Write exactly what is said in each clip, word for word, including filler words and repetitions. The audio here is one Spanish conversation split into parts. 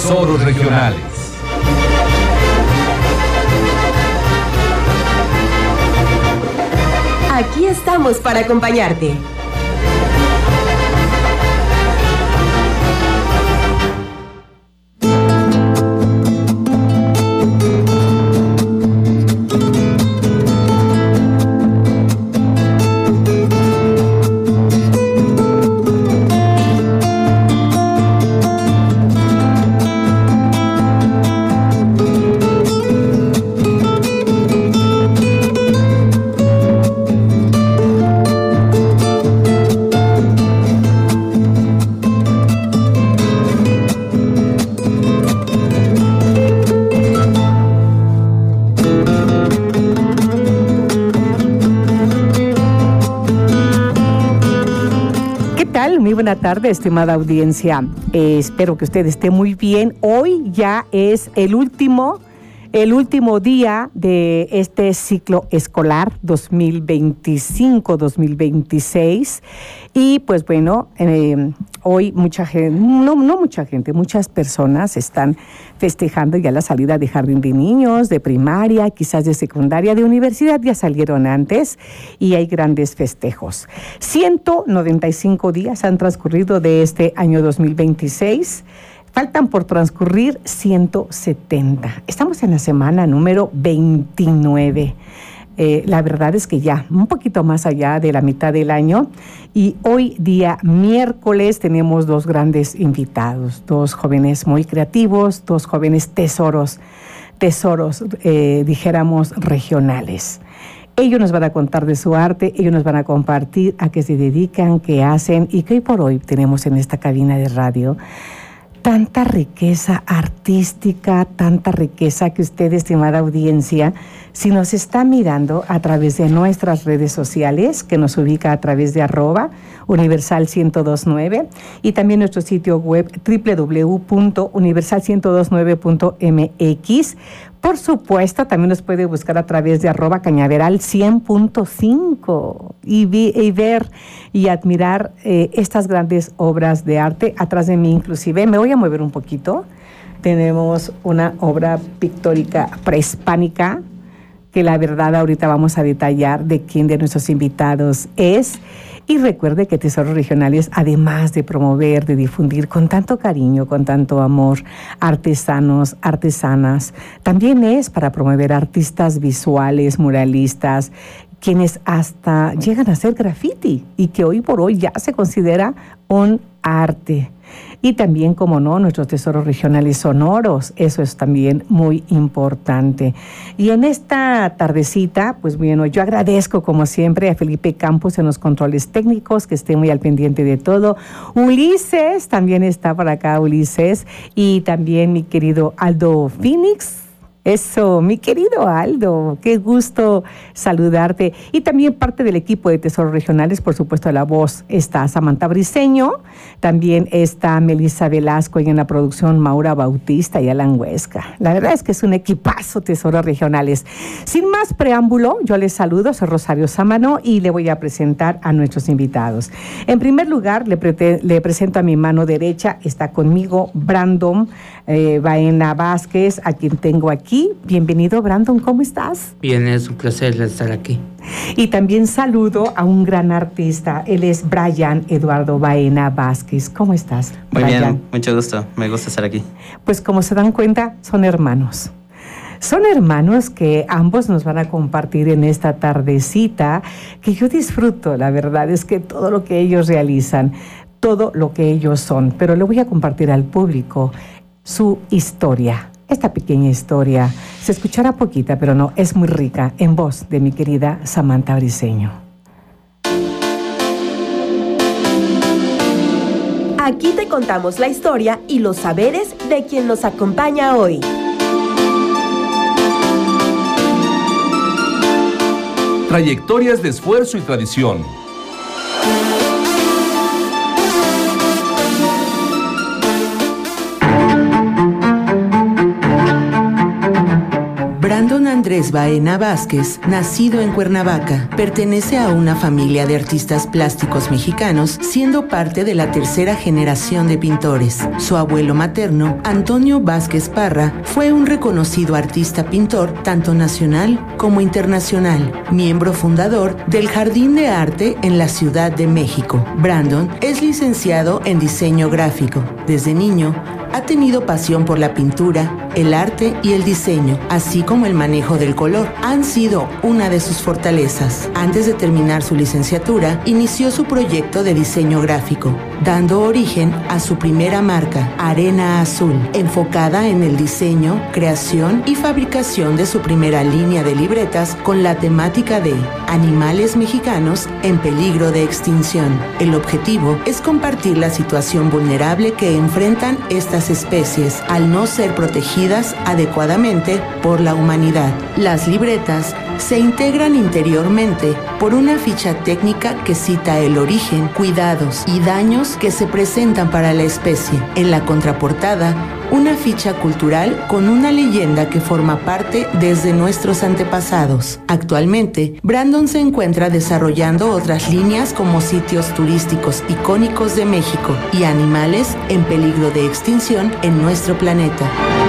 Tesoros Regionales. Aquí estamos para acompañarte. Muy buena tarde, estimada audiencia. Eh, espero que usted esté muy bien. Hoy ya es el último, el último día de este ciclo escolar dos mil veinticinco dos mil veintiséis. Y pues bueno, eh, hoy mucha gente, no, no mucha gente, muchas personas están festejando ya la salida de jardín de niños, de primaria, quizás de secundaria, de universidad, ya salieron antes y hay grandes festejos. ciento noventa y cinco días han transcurrido de este año dos mil veintiséis. Faltan por transcurrir ciento setenta. Estamos en la semana número veintinueve. Eh, la verdad es que ya un poquito más allá de la mitad del año, y hoy día miércoles tenemos dos grandes invitados, dos jóvenes muy creativos, dos jóvenes tesoros, tesoros, eh, dijéramos, regionales. Ellos nos van a contar de su arte, ellos nos van a compartir a qué se dedican, qué hacen, y que hoy por hoy tenemos en esta cabina de radio tanta riqueza artística, tanta riqueza que usted, estimada audiencia, si nos está mirando a través de nuestras redes sociales, que nos ubica a través de arroba universal ciento veintinueve, y también nuestro sitio web doble u doble u doble u punto universal ciento veintinueve punto m x. Por supuesto, también nos puede buscar a través de arroba cañaveral cien punto cinco y, vi, y ver y admirar eh, estas grandes obras de arte. Atrás de mí, inclusive, me voy a mover un poquito. Tenemos una obra pictórica prehispánica que la verdad ahorita vamos a detallar de quién de nuestros invitados es. Y recuerde que Tesoros Regionales, además de promover, de difundir con tanto cariño, con tanto amor, artesanos, artesanas, también es para promover artistas visuales, muralistas, quienes hasta llegan a hacer graffiti y que hoy por hoy ya se considera un arte. Y también, como no, nuestros tesoros regionales sonoros, eso es también muy importante. Y en esta tardecita, pues bueno, yo agradezco como siempre a Felipe Campos en los controles técnicos, que esté muy al pendiente de todo. Ulises, también está por acá Ulises, y también mi querido Aldo Phoenix. Eso, mi querido Aldo, qué gusto saludarte. Y también parte del equipo de Tesoros Regionales, por supuesto, la voz está Samantha Briceño, también está Melissa Velasco y en la producción Maura Bautista y Alan Huesca. La verdad es que es un equipazo Tesoros Regionales. Sin más preámbulo, yo les saludo, soy Rosario Sámano y le voy a presentar a nuestros invitados. En primer lugar, le, pre- le presento a mi mano derecha, está conmigo Brandon eh, Baena Vázquez, a quien tengo aquí. Bienvenido, Brandon, ¿cómo estás? Bien, es un placer estar aquí. Y también saludo a un gran artista, él es Brian Eduardo Baena Vázquez. ¿Cómo estás, Muy Brian? bien, mucho gusto, me gusta estar aquí. Pues como se dan cuenta, son hermanos. Son hermanos que ambos nos van a compartir en esta tardecita, que yo disfruto, la verdad es que todo lo que ellos realizan, todo lo que ellos son, pero le voy a compartir al público su historia. Esta pequeña historia se escuchará poquita, pero no, es muy rica, en voz de mi querida Samantha Briceño. Aquí te contamos la historia y los saberes de quien nos acompaña hoy. Trayectorias de esfuerzo y tradición. Brandon Andrés Baena Vázquez, nacido en Cuernavaca, pertenece a una familia de artistas plásticos mexicanos, siendo parte de la tercera generación de pintores. Su abuelo materno, Antonio Vázquez Parra, fue un reconocido artista pintor tanto nacional como internacional, miembro fundador del Jardín de Arte en la Ciudad de México. Brandon es licenciado en diseño gráfico. Desde niño, ha tenido pasión por la pintura, el arte y el diseño, así como el manejo del color. Han sido una de sus fortalezas. Antes de terminar su licenciatura, inició su proyecto de diseño gráfico, dando origen a su primera marca, Arena Azul, enfocada en el diseño, creación y fabricación de su primera línea de libretas con la temática de animales mexicanos en peligro de extinción. El objetivo es compartir la situación vulnerable que enfrentan estas especies al no ser protegidas adecuadamente por la humanidad. Las libretas se integran interiormente por una ficha técnica que cita el origen, cuidados y daños que se presentan para la especie. En la contraportada, una ficha cultural con una leyenda que forma parte desde nuestros antepasados. Actualmente, Brandon se encuentra desarrollando otras líneas como sitios turísticos icónicos de México y animales en peligro de extinción en nuestro planeta.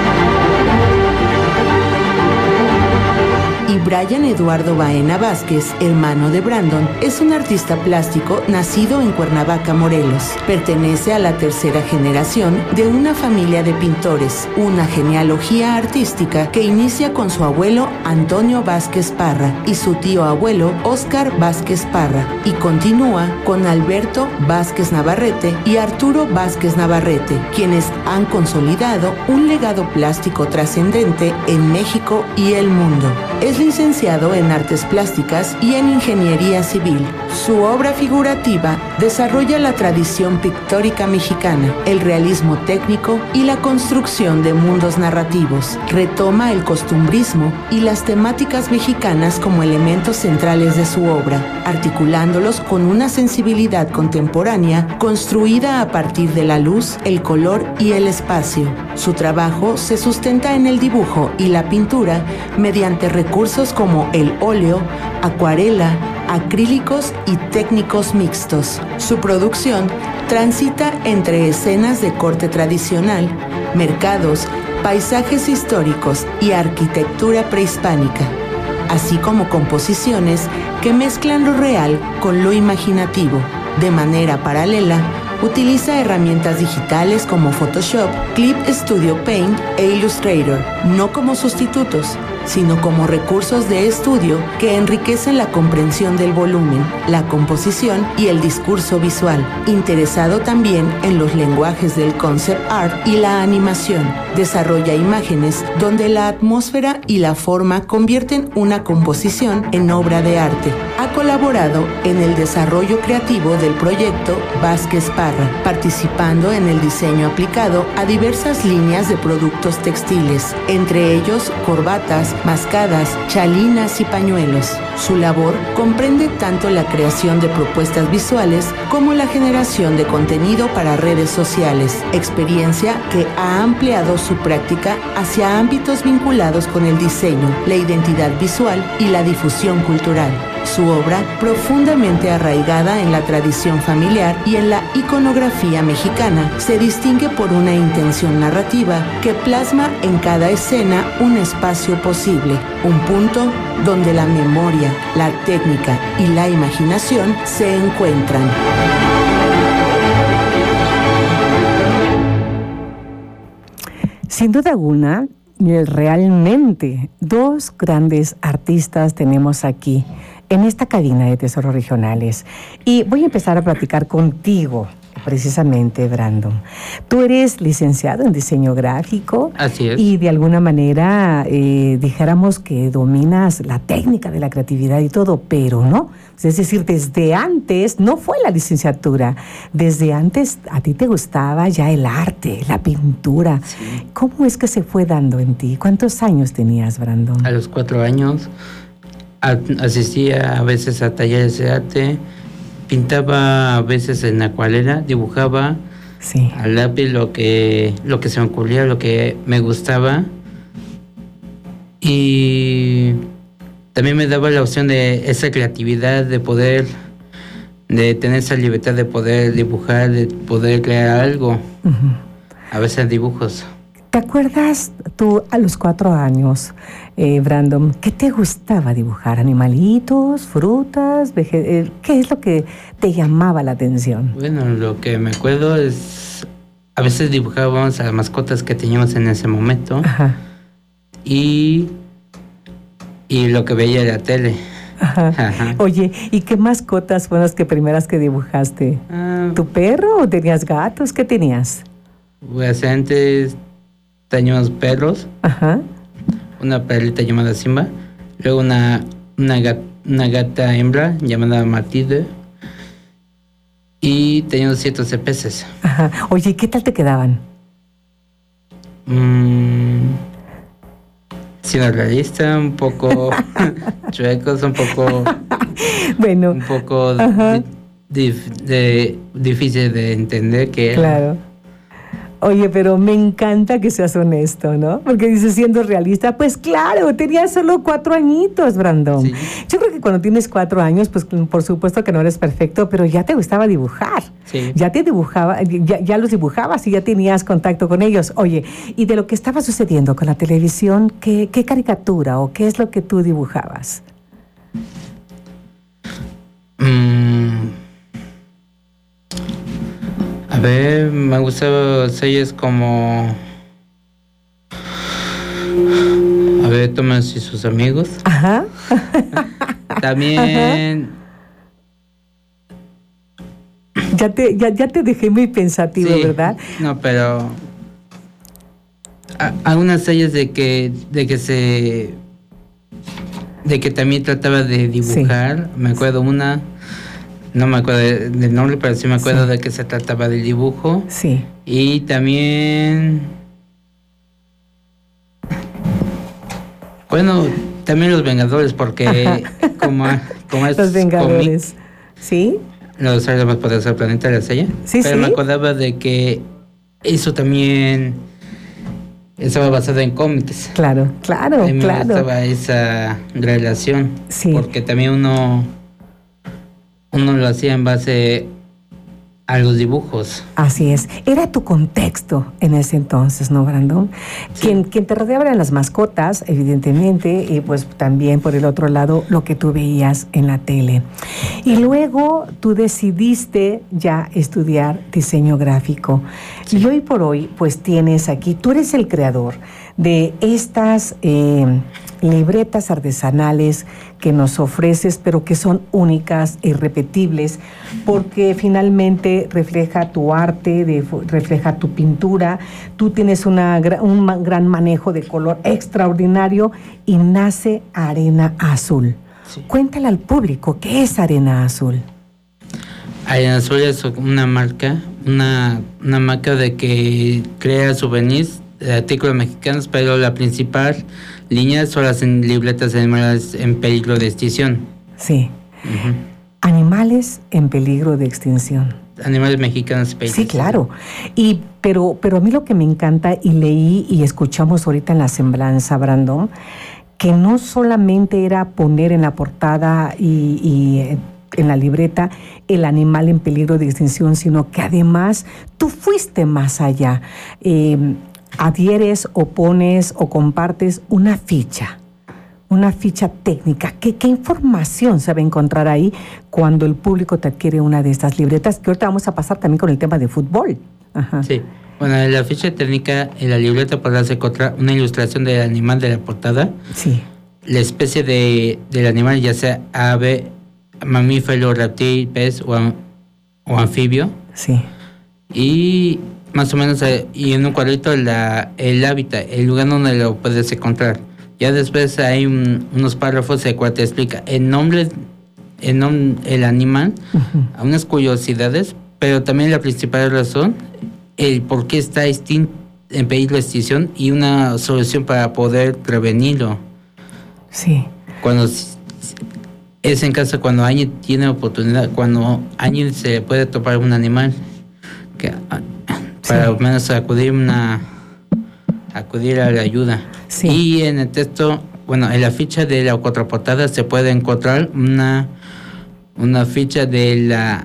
Y Brian Eduardo Baena Vázquez, hermano de Brandon, es un artista plástico nacido en Cuernavaca, Morelos. Pertenece a la tercera generación de una familia de pintores, una genealogía artística que inicia con su abuelo Antonio Vázquez Parra y su tío abuelo Óscar Vázquez Parra, y continúa con Alberto Vázquez Navarrete y Arturo Vázquez Navarrete, quienes han consolidado un legado plástico trascendente en México y el mundo. Es licenciado en Artes Plásticas y en Ingeniería Civil. Su obra figurativa desarrolla la tradición pictórica mexicana, el realismo técnico y la construcción de mundos narrativos. Retoma el costumbrismo y las temáticas mexicanas como elementos centrales de su obra, articulándolos con una sensibilidad contemporánea construida a partir de la luz, el color y el espacio. Su trabajo se sustenta en el dibujo y la pintura mediante recursos como el óleo, acuarela, acrílicos y técnicos mixtos. Su producción transita entre escenas de corte tradicional, mercados, paisajes históricos y arquitectura prehispánica, así como composiciones que mezclan lo real con lo imaginativo. De manera paralela, utiliza herramientas digitales como Photoshop, Clip Studio Paint e Illustrator, no como sustitutos, sino como recursos de estudio que enriquecen la comprensión del volumen, la composición y el discurso visual. Interesado también en los lenguajes del concept art y la animación, desarrolla imágenes donde la atmósfera y la forma convierten una composición en obra de arte. Ha colaborado en el desarrollo creativo del proyecto Vázquez Parra, participando en el diseño aplicado a diversas líneas de productos textiles, entre ellos corbatas, mascadas, chalinas y pañuelos. Su labor comprende tanto la creación de propuestas visuales como la generación de contenido para redes sociales, experiencia que ha ampliado su práctica hacia ámbitos vinculados con el diseño, la identidad visual y la difusión cultural. Su obra, profundamente arraigada en la tradición familiar y en la iconografía mexicana, se distingue por una intención narrativa que plasma en cada escena un espacio posible, un punto donde la memoria, la técnica y la imaginación se encuentran. Sin duda alguna, realmente dos grandes artistas tenemos aquí en esta cabina de Tesoros Regionales. Y voy a empezar a platicar contigo, precisamente, Brandon. Tú eres licenciado en diseño gráfico. Así es. Y de alguna manera, eh, dijéramos que dominas la técnica de la creatividad y todo, pero no. Es decir, desde antes, no fue la licenciatura, desde antes a ti te gustaba ya el arte, la pintura. Sí. ¿Cómo es que se fue dando en ti? ¿Cuántos años tenías, Brandon? A los cuatro años asistía a veces a talleres de arte, pintaba a veces en acuarela, dibujaba sí. al lápiz lo que, lo que se me ocurría, lo que me gustaba. Y también me daba la opción de esa creatividad, de poder, de tener esa libertad de poder dibujar, de poder crear algo, uh-huh. a veces dibujos. ¿Te acuerdas tú a los cuatro años, eh, Brandon, qué te gustaba dibujar? ¿Animalitos, frutas? Vege- ¿Qué es lo que te llamaba la atención? Bueno, lo que me acuerdo es, a veces dibujábamos a las mascotas que teníamos en ese momento. Ajá. Y, y lo que veía en la tele. Ajá. Ajá. Oye, ¿y qué mascotas fueron las que primeras que dibujaste? Ah, ¿tu perro o tenías gatos? ¿Qué tenías? Pues antes teníamos perros. Ajá. Una perrita llamada Simba. Luego una, una, gata, una gata hembra llamada Matilde. Y teníamos cientos de peces. Ajá. Oye, ¿qué tal te quedaban? Mmm... Siendo realista, un poco chuecos, un poco... Bueno. Un poco di, di, de, difícil de entender que... Claro. Oye, pero me encanta que seas honesto, ¿no? Porque dices, siendo realista, pues claro, tenías solo cuatro añitos, Brandon. Sí. Yo creo que cuando tienes cuatro años, pues por supuesto que no eres perfecto, pero ya te gustaba dibujar. Sí. Ya te dibujaba, ya, ya los dibujabas y ya tenías contacto con ellos. Oye, y de lo que estaba sucediendo con la televisión, ¿qué, qué caricatura o qué es lo que tú dibujabas? Mm. A ver, me gustaba series como... A ver, Thomas y sus amigos. Ajá. También... Ajá. Ya te, ya, ya te dejé muy pensativo, sí, ¿verdad? No, pero... A, algunas series de que, de que se... De que también trataba de dibujar. Sí. Me acuerdo una... No me acuerdo del nombre, pero sí me acuerdo sí. de que se trataba del dibujo. Sí. Y también... Bueno, también Los Vengadores, porque como, como es Los Vengadores, cómic, ¿sí? Los Héroes más poderosos del planeta, la serie. Sí, pero sí. me acordaba de que eso también estaba basado en cómics. Claro, claro, a mí claro. me gustaba esa relación. Sí. Porque también uno... Uno lo hacía en base a los dibujos. Así es. Era tu contexto en ese entonces, ¿no, Brandon? Sí. Quien, quien te rodeaba eran las mascotas, evidentemente, y pues también por el otro lado lo que tú veías en la tele. Y luego tú decidiste ya estudiar diseño gráfico. Sí. Y hoy por hoy, pues tienes aquí, tú eres el creador de estas eh, libretas artesanales que nos ofreces, pero que son únicas e irrepetibles, porque finalmente refleja tu arte, de, refleja tu pintura, tú tienes una, un gran manejo de color extraordinario y nace Arena Azul. Sí. Cuéntale al público, ¿qué es Arena Azul? Arena Azul es una marca, una, una marca de que crea souvenirs de artículos mexicanos, pero la principal línea son las libretas de animales en peligro de extinción. Sí. Uh-huh. Animales en peligro de extinción. Animales mexicanos en peligro. Sí, claro. Y pero pero a mí lo que me encanta, y leí y escuchamos ahorita en la semblanza, Brandon, que no solamente era poner en la portada y, y en la libreta el animal en peligro de extinción, sino que además tú fuiste más allá. Eh, adhieres o pones o compartes una ficha, una ficha técnica. ¿Qué, qué información se va a encontrar ahí cuando el público te adquiere una de estas libretas? Que ahorita vamos a pasar también con el tema de fútbol. Ajá. Sí, bueno, en la ficha técnica, en la libreta podrás encontrar una ilustración del animal de la portada. Sí. La especie de, del animal, ya sea ave, mamífero, reptil, pez o, o anfibio. Sí. Y más o menos, y en un cuadrito la, el hábitat, el lugar donde lo puedes encontrar. Ya después hay un, unos párrafos en cual te explica el nombre, el, nom, el animal, uh-huh. Unas curiosidades, pero también la principal razón, el por qué está extin, en peligro de extinción y una solución para poder prevenirlo. Sí. Cuando es en caso cuando alguien tiene oportunidad, cuando alguien se puede topar un animal que para al sí. menos acudir una acudir a la ayuda. Sí. Y en el texto bueno, en la ficha de la contraportada se puede encontrar una, una ficha de la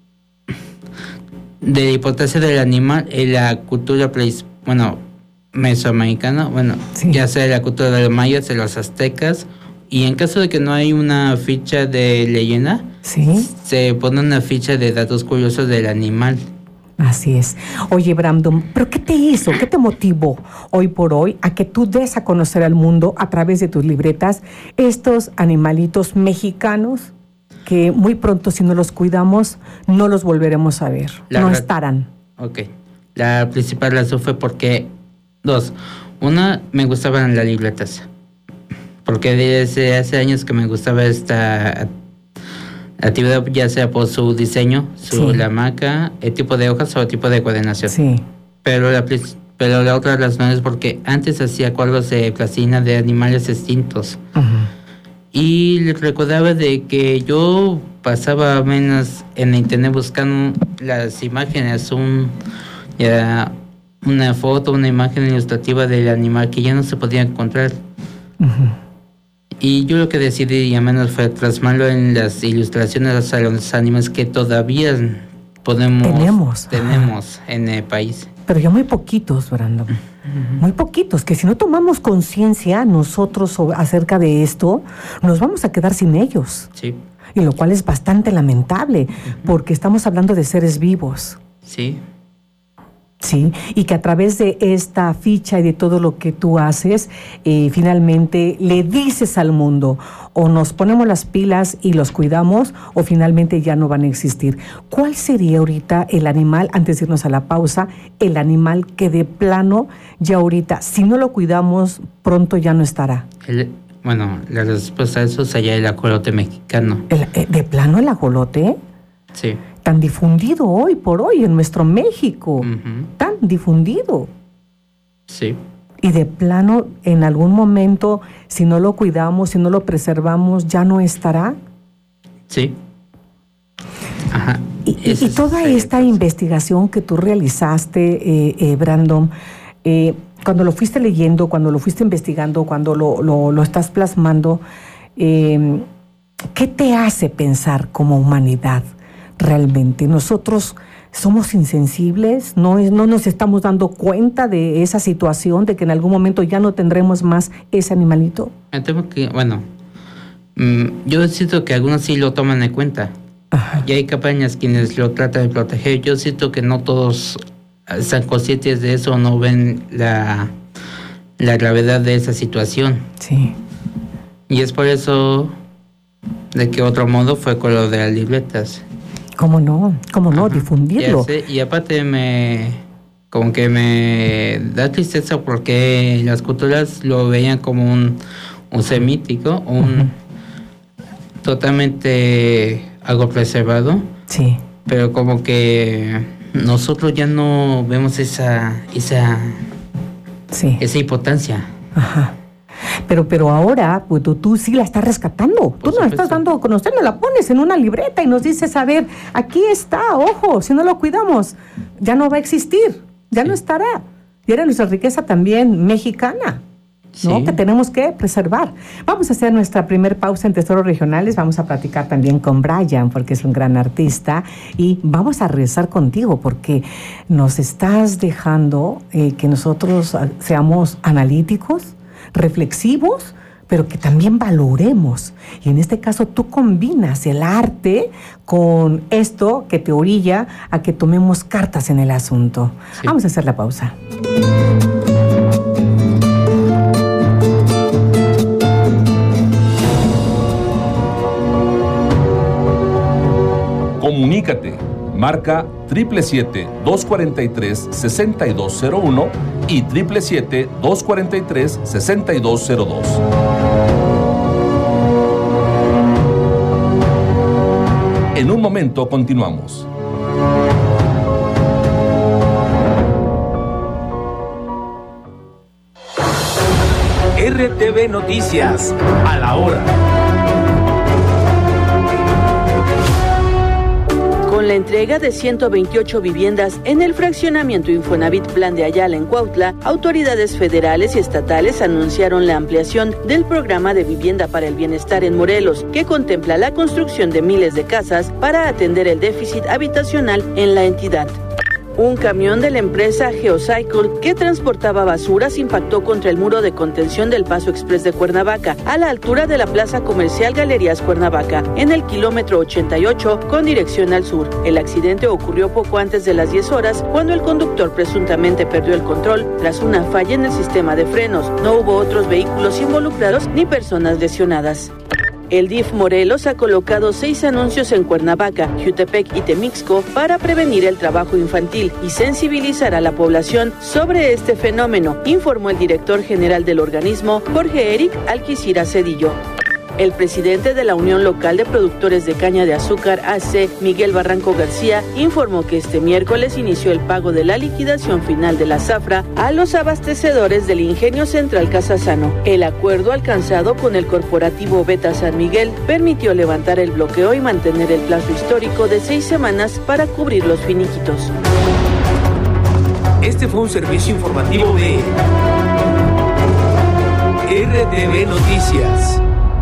de la importancia del animal en la cultura preis, bueno, mesoamericana, bueno, sí. ya sea la cultura de los mayas, de los aztecas, y en caso de que no hay una ficha de leyenda, ¿sí? se pone una ficha de datos curiosos del animal. Así es. Oye, Brandon, ¿pero qué te hizo, qué te motivó hoy por hoy a que tú des a conocer al mundo a través de tus libretas estos animalitos mexicanos que muy pronto, si no los cuidamos, no los volveremos a ver, la no estarán? Ok. La principal razón fue porque, dos, una, me gustaban las libretas, porque desde hace años que me gustaba esta actividad, ya sea por su diseño, su sí. la marca, el tipo de hojas o el tipo de coordinación. Sí. Pero la, pero la otra razón es porque antes hacía cuadros de plastilina de animales extintos. Uh-huh. Y recordaba de que yo pasaba menos en internet buscando las imágenes, un, ya, una foto, una imagen ilustrativa del animal que ya no se podía encontrar. Uh-huh. Y yo lo que decidí, al menos, fue plasmarlo en las ilustraciones a los animales que todavía podemos, tenemos, tenemos en el país. Pero ya muy poquitos, Brandon. Uh-huh. Muy poquitos, que si no tomamos conciencia nosotros acerca de esto, nos vamos a quedar sin ellos. Sí. Y lo cual es bastante lamentable, uh-huh. porque estamos hablando de seres vivos. Sí. Sí, y que a través de esta ficha y de todo lo que tú haces, eh, finalmente le dices al mundo, o nos ponemos las pilas y los cuidamos, o finalmente ya no van a existir. ¿Cuál sería ahorita el animal, antes de irnos a la pausa, el animal que de plano ya ahorita, si no lo cuidamos, pronto ya no estará? El, bueno, la respuesta a eso sería el ajolote mexicano. El, ¿De plano el ajolote? Sí. Tan difundido hoy por hoy en nuestro México, uh-huh. tan difundido. Sí. Y de plano, en algún momento, si no lo cuidamos, si no lo preservamos, ¿ya no estará? Sí. Ajá. Y, y, y toda esta investigación que tú realizaste, eh, eh, Brandon, eh, cuando lo fuiste leyendo, cuando lo fuiste investigando, cuando lo, lo, lo estás plasmando, eh, ¿qué te hace pensar como humanidad? Realmente, nosotros somos insensibles, no, es, no nos estamos dando cuenta de esa situación, de que en algún momento ya no tendremos más ese animalito. Me temo que, bueno, mmm, yo siento que algunos sí lo toman en cuenta. Ajá. Y hay campañas quienes lo tratan de proteger. Yo siento que no todos están conscientes de eso, no ven la, la gravedad de esa situación. Sí. Y es por eso de que otro modo fue con lo de las libretas. ¿Cómo no? ¿Cómo no? Ajá. Difundirlo. Sé, y aparte me... como que me da tristeza porque las culturas lo veían como un, un ser mítico, un uh-huh. totalmente algo preservado. Sí. Pero como que nosotros ya no vemos esa esa sí. esa importancia. Ajá. Pero, pero ahora, pues tú, tú sí la estás rescatando. Por tú nos la estás dando a conocer, nos la pones en una libreta y nos dices, a ver, aquí está, ojo, si no lo cuidamos, ya no va a existir, ya sí. no estará. Y era nuestra riqueza también mexicana, ¿no? Sí. Que tenemos que preservar. Vamos a hacer nuestra primer pausa en Tesoros Regionales, vamos a platicar también con Brian, porque es un gran artista, y vamos a regresar contigo, porque nos estás dejando eh, que nosotros seamos analíticos, reflexivos, pero que también valoremos. Y en este caso tú combinas el arte con esto que te orilla a que tomemos cartas en el asunto. Sí. Vamos a hacer la pausa. Comunícate. Marca siete siete siete, dos cuatro tres, seis dos cero uno y siete siete siete, dos cuatro tres, seis dos cero dos. En un momento continuamos. R T V Noticias, a la hora. Con la entrega de ciento veintiocho viviendas en el fraccionamiento Infonavit Plan de Ayala en Cuautla, autoridades federales y estatales anunciaron la ampliación del programa de vivienda para el bienestar en Morelos, que contempla la construcción de miles de casas para atender el déficit habitacional en la entidad. Un camión de la empresa Geocycle que transportaba basuras impactó contra el muro de contención del Paso Express de Cuernavaca, a la altura de la Plaza Comercial Galerías Cuernavaca, en el kilómetro ochenta y ocho con dirección al sur. El accidente ocurrió poco antes de las diez horas, cuando el conductor presuntamente perdió el control tras una falla en el sistema de frenos. No hubo otros vehículos involucrados ni personas lesionadas. El D I F Morelos ha colocado seis anuncios en Cuernavaca, Jutepec y Temixco para prevenir el trabajo infantil y sensibilizar a la población sobre este fenómeno, informó el director general del organismo, Jorge Eric Alquicira Cedillo. El presidente de la Unión Local de Productores de Caña de Azúcar, A C, Miguel Barranco García, informó que este miércoles inició el pago de la liquidación final de la zafra a los abastecedores del Ingenio Central Casasano. El acuerdo alcanzado con el corporativo Beta San Miguel permitió levantar el bloqueo y mantener el plazo histórico de seis semanas para cubrir los finiquitos. Este fue un servicio informativo de R T V Noticias.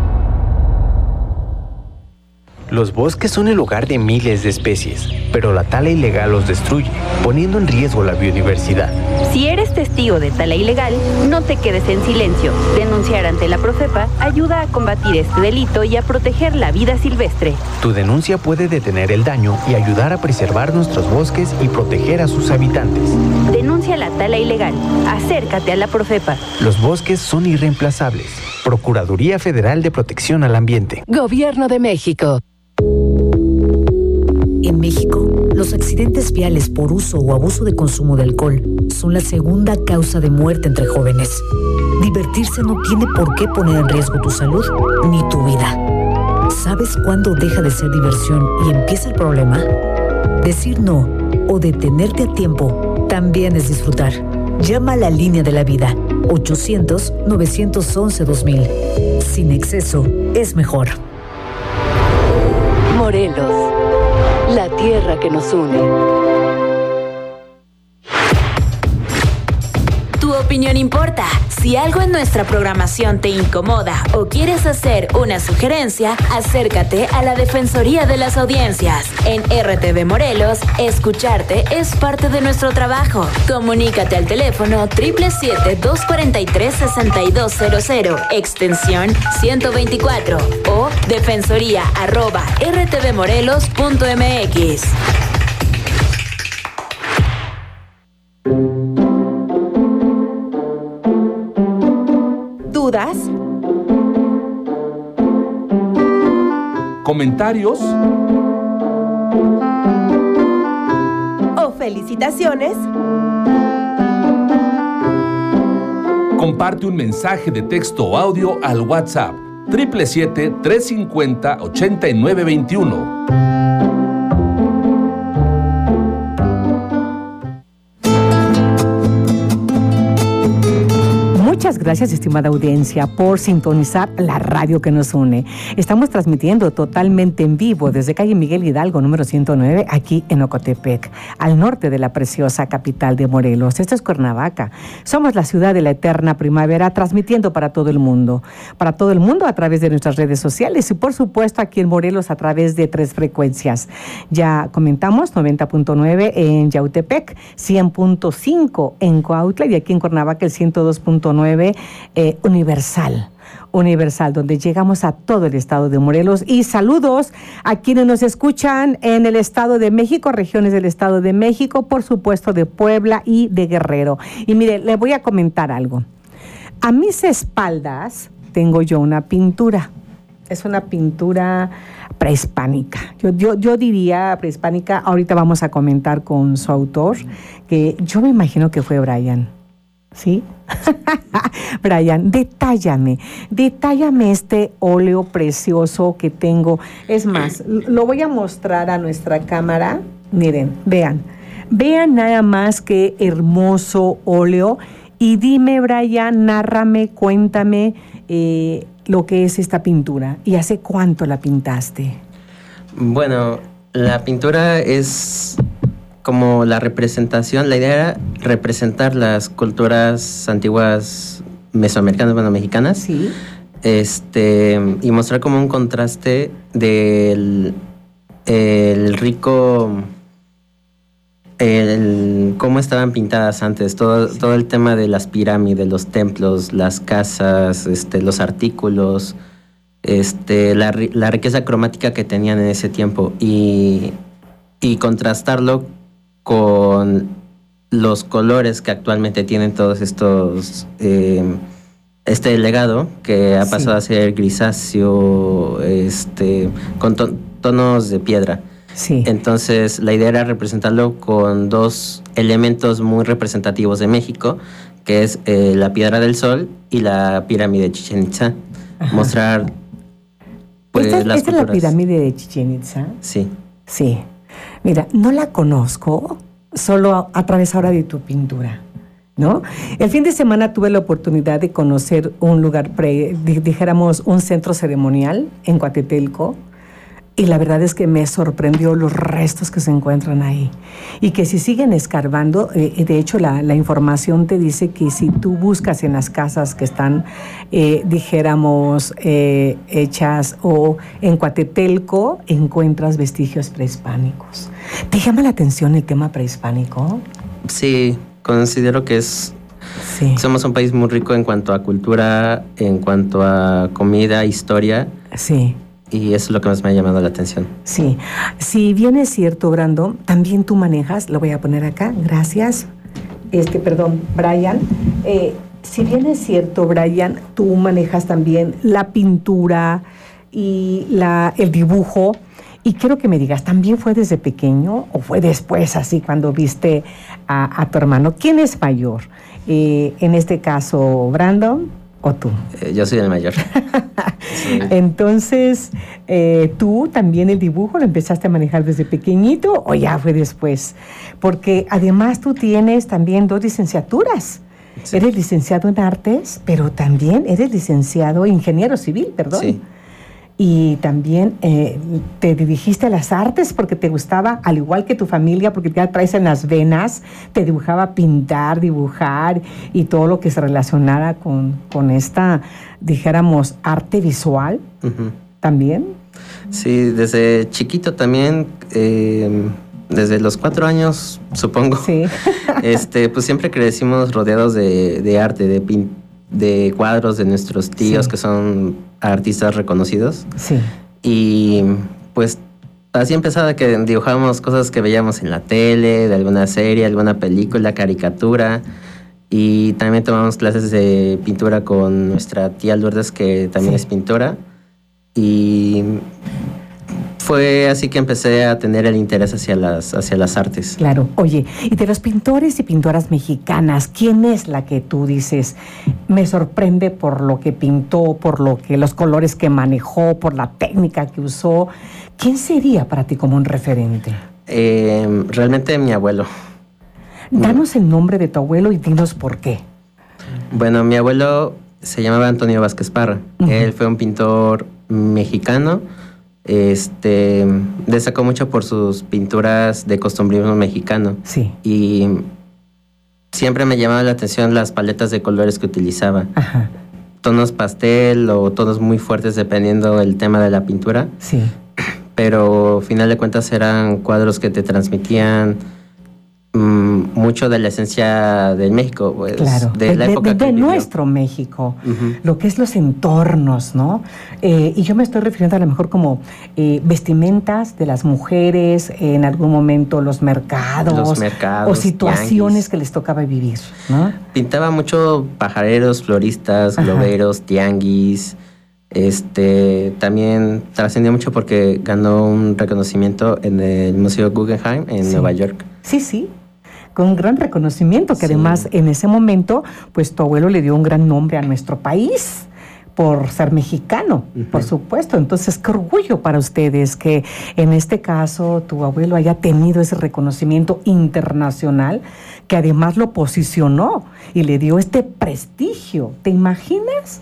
Los bosques son el hogar de miles de especies, pero la tala ilegal los destruye, poniendo en riesgo la biodiversidad. Si eres testigo de tala ilegal, no te quedes en silencio. Denunciar ante la Profepa ayuda a combatir este delito y a proteger la vida silvestre. Tu denuncia puede detener el daño y ayudar a preservar nuestros bosques y proteger a sus habitantes. Denuncia la tala ilegal. Acércate a la Profepa. Los bosques son irreemplazables. Procuraduría Federal de Protección al Ambiente. Gobierno de México. En México, los accidentes viales por uso o abuso de consumo de alcohol son la segunda causa de muerte entre jóvenes. Divertirse no tiene por qué poner en riesgo tu salud ni tu vida. ¿Sabes cuándo deja de ser diversión y empieza el problema? Decir no o detenerte a tiempo también es disfrutar. Llama a la línea de la vida, ochocientos, novecientos once, dos mil. Sin exceso, es mejor. Morelos, la tierra que nos une. Tu opinión importa. Si algo en nuestra programación te incomoda o quieres hacer una sugerencia, acércate a la Defensoría de las Audiencias. En R T V Morelos, escucharte es parte de nuestro trabajo. Comunícate al teléfono siete siete siete, dos cuatro tres, seis dos cero cero, extensión ciento veinticuatro o defensoría arroba r t v morelos punto m x. ¿Dudas? ¿Comentarios? ¿O felicitaciones? Comparte un mensaje de texto o audio al WhatsApp siete siete siete, tres cinco cero, ocho nueve dos uno. Muchas gracias, estimada audiencia, por sintonizar la radio que nos une. Estamos transmitiendo totalmente en vivo desde calle Miguel Hidalgo, número ciento nueve, aquí en Ocotepec, al norte de la preciosa capital de Morelos. Esto es Cuernavaca. Somos la ciudad de la eterna primavera, transmitiendo para todo el mundo. Para todo el mundo a través de nuestras redes sociales y, por supuesto, aquí en Morelos a través de tres frecuencias. Ya comentamos, noventa punto nueve en Yautepec, cien punto cinco en Cuautla y aquí en Cuernavaca el ciento dos punto nueve eh, Universal. Universal, donde llegamos a todo el estado de Morelos. Y saludos a quienes nos escuchan en el estado de México, regiones del estado de México, por supuesto de Puebla y de Guerrero. Y mire, le voy a comentar algo. A mis espaldas tengo yo una pintura. Es una pintura prehispánica. Yo, yo, yo diría prehispánica. Ahorita vamos a comentar con su autor, que yo me imagino que fue Brian. ¿Sí? Brian, detállame, detállame este óleo precioso que tengo. Es más, lo voy a mostrar a nuestra cámara. Miren, vean, vean nada más qué hermoso óleo. Y dime, Brian, nárrame, cuéntame eh, lo que es esta pintura. ¿Y hace cuánto la pintaste? Bueno, La pintura es como la representación, la idea era representar las culturas antiguas mesoamericanas, bueno, mexicanas. Sí. Este, y mostrar como un contraste del el rico, el cómo estaban pintadas antes, todo, sí. todo el tema de las pirámides, los templos, las casas, este, los artículos, este, la, la riqueza cromática que tenían en ese tiempo y, y contrastarlo con los colores que actualmente tienen todos estos... Eh, este legado que ha pasado sí. a ser grisáceo, este, con to- tonos de piedra. Sí. Entonces, la idea era representarlo con dos elementos muy representativos de México, que es eh, la Piedra del Sol y la pirámide de Chichén Itzá. Ajá. Mostrar, pues, ¿Esta, las ¿Esta es la pirámide de Chichén Itzá? Sí. Sí. Mira, no la conozco, solo a, a través ahora de tu pintura, ¿no? El fin de semana tuve la oportunidad de conocer un lugar, pre, dijéramos, un centro ceremonial en Coatetelco, y la verdad es que me sorprendió los restos que se encuentran ahí. Y que si siguen escarbando, eh, de hecho la, la información te dice que si tú buscas en las casas que están, eh, dijéramos, eh, hechas o en Coatetelco, encuentras vestigios prehispánicos. ¿Te llama la atención el tema prehispánico? Sí. Considero que es sí. somos un país muy rico en cuanto a cultura, en cuanto a comida, historia. Sí. Y eso es lo que más me ha llamado la atención. Sí. Si bien es cierto, Brandon, también tú manejas, lo voy a poner acá, gracias. Este, perdón, Brian. Eh, si bien es cierto, Brian, tú manejas también la pintura y la, el dibujo. Y quiero que me digas, ¿también fue desde pequeño o fue después, así, cuando viste a, a tu hermano? ¿Quién es mayor? Eh, en este caso, ¿Brandon o tú? Eh, yo soy el mayor. Sí. Entonces, eh, ¿tú también el dibujo lo empezaste a manejar desde pequeñito o ya fue después? Porque además tú tienes también dos licenciaturas. Sí. Eres licenciado en artes, pero también eres licenciado ingeniero civil, perdón. Sí. Y también eh, te dirigiste a las artes porque te gustaba, al igual que tu familia, porque ya traes en las venas, te dibujaba pintar, dibujar y todo lo que se relacionara con, con esta, dijéramos, arte visual. Uh-huh. ¿También? Sí, desde chiquito también, eh, desde los cuatro años, supongo. Sí. este, pues siempre crecimos rodeados de, de arte, de pintura, de cuadros de nuestros tíos, sí. que son artistas reconocidos. Sí. Y pues así empezaba, que dibujábamos cosas que veíamos en la tele, de alguna serie, alguna película, caricatura. Y también tomamos clases de pintura con nuestra tía Lourdes, que también sí. es pintora. Y fue así que empecé a tener el interés hacia las, hacia las artes. Claro. Oye, y de los pintores y pintoras mexicanas, ¿quién es la que tú dices, me sorprende por lo que pintó, por lo que los colores que manejó, por la técnica que usó? ¿Quién sería para ti como un referente? Eh, realmente mi abuelo. Danos el nombre de tu abuelo y dinos por qué. Bueno, mi abuelo se llamaba Antonio Vázquez Parra. Uh-huh. Él fue un pintor mexicano. Este, destacó mucho por sus pinturas de costumbrismo mexicano. Sí. Y siempre me llamaba la atención las paletas de colores que utilizaba. Ajá. Tonos pastel o tonos muy fuertes dependiendo del tema de la pintura. Sí. Pero al final de cuentas eran cuadros que te transmitían mmm, mucho de la esencia del México, pues, claro, de, de la de, época de, que de vivió. nuestro México, Uh-huh. lo que es los entornos, ¿no? Eh, y yo me estoy refiriendo a lo mejor como eh, vestimentas de las mujeres, eh, en algún momento los mercados, los mercados o situaciones tianguis. Que les tocaba vivir, ¿no? Pintaba mucho pajareros, floristas, Ajá. globeros, tianguis. Este, también trascendió mucho porque ganó un reconocimiento en el Museo Guggenheim en sí. Nueva York. Sí, sí, con un gran reconocimiento, que sí. además en ese momento, pues tu abuelo le dio un gran nombre a nuestro país por ser mexicano, uh-huh. por supuesto. Entonces, qué orgullo para ustedes que en este caso tu abuelo haya tenido ese reconocimiento internacional, que además lo posicionó y le dio este prestigio. ¿Te imaginas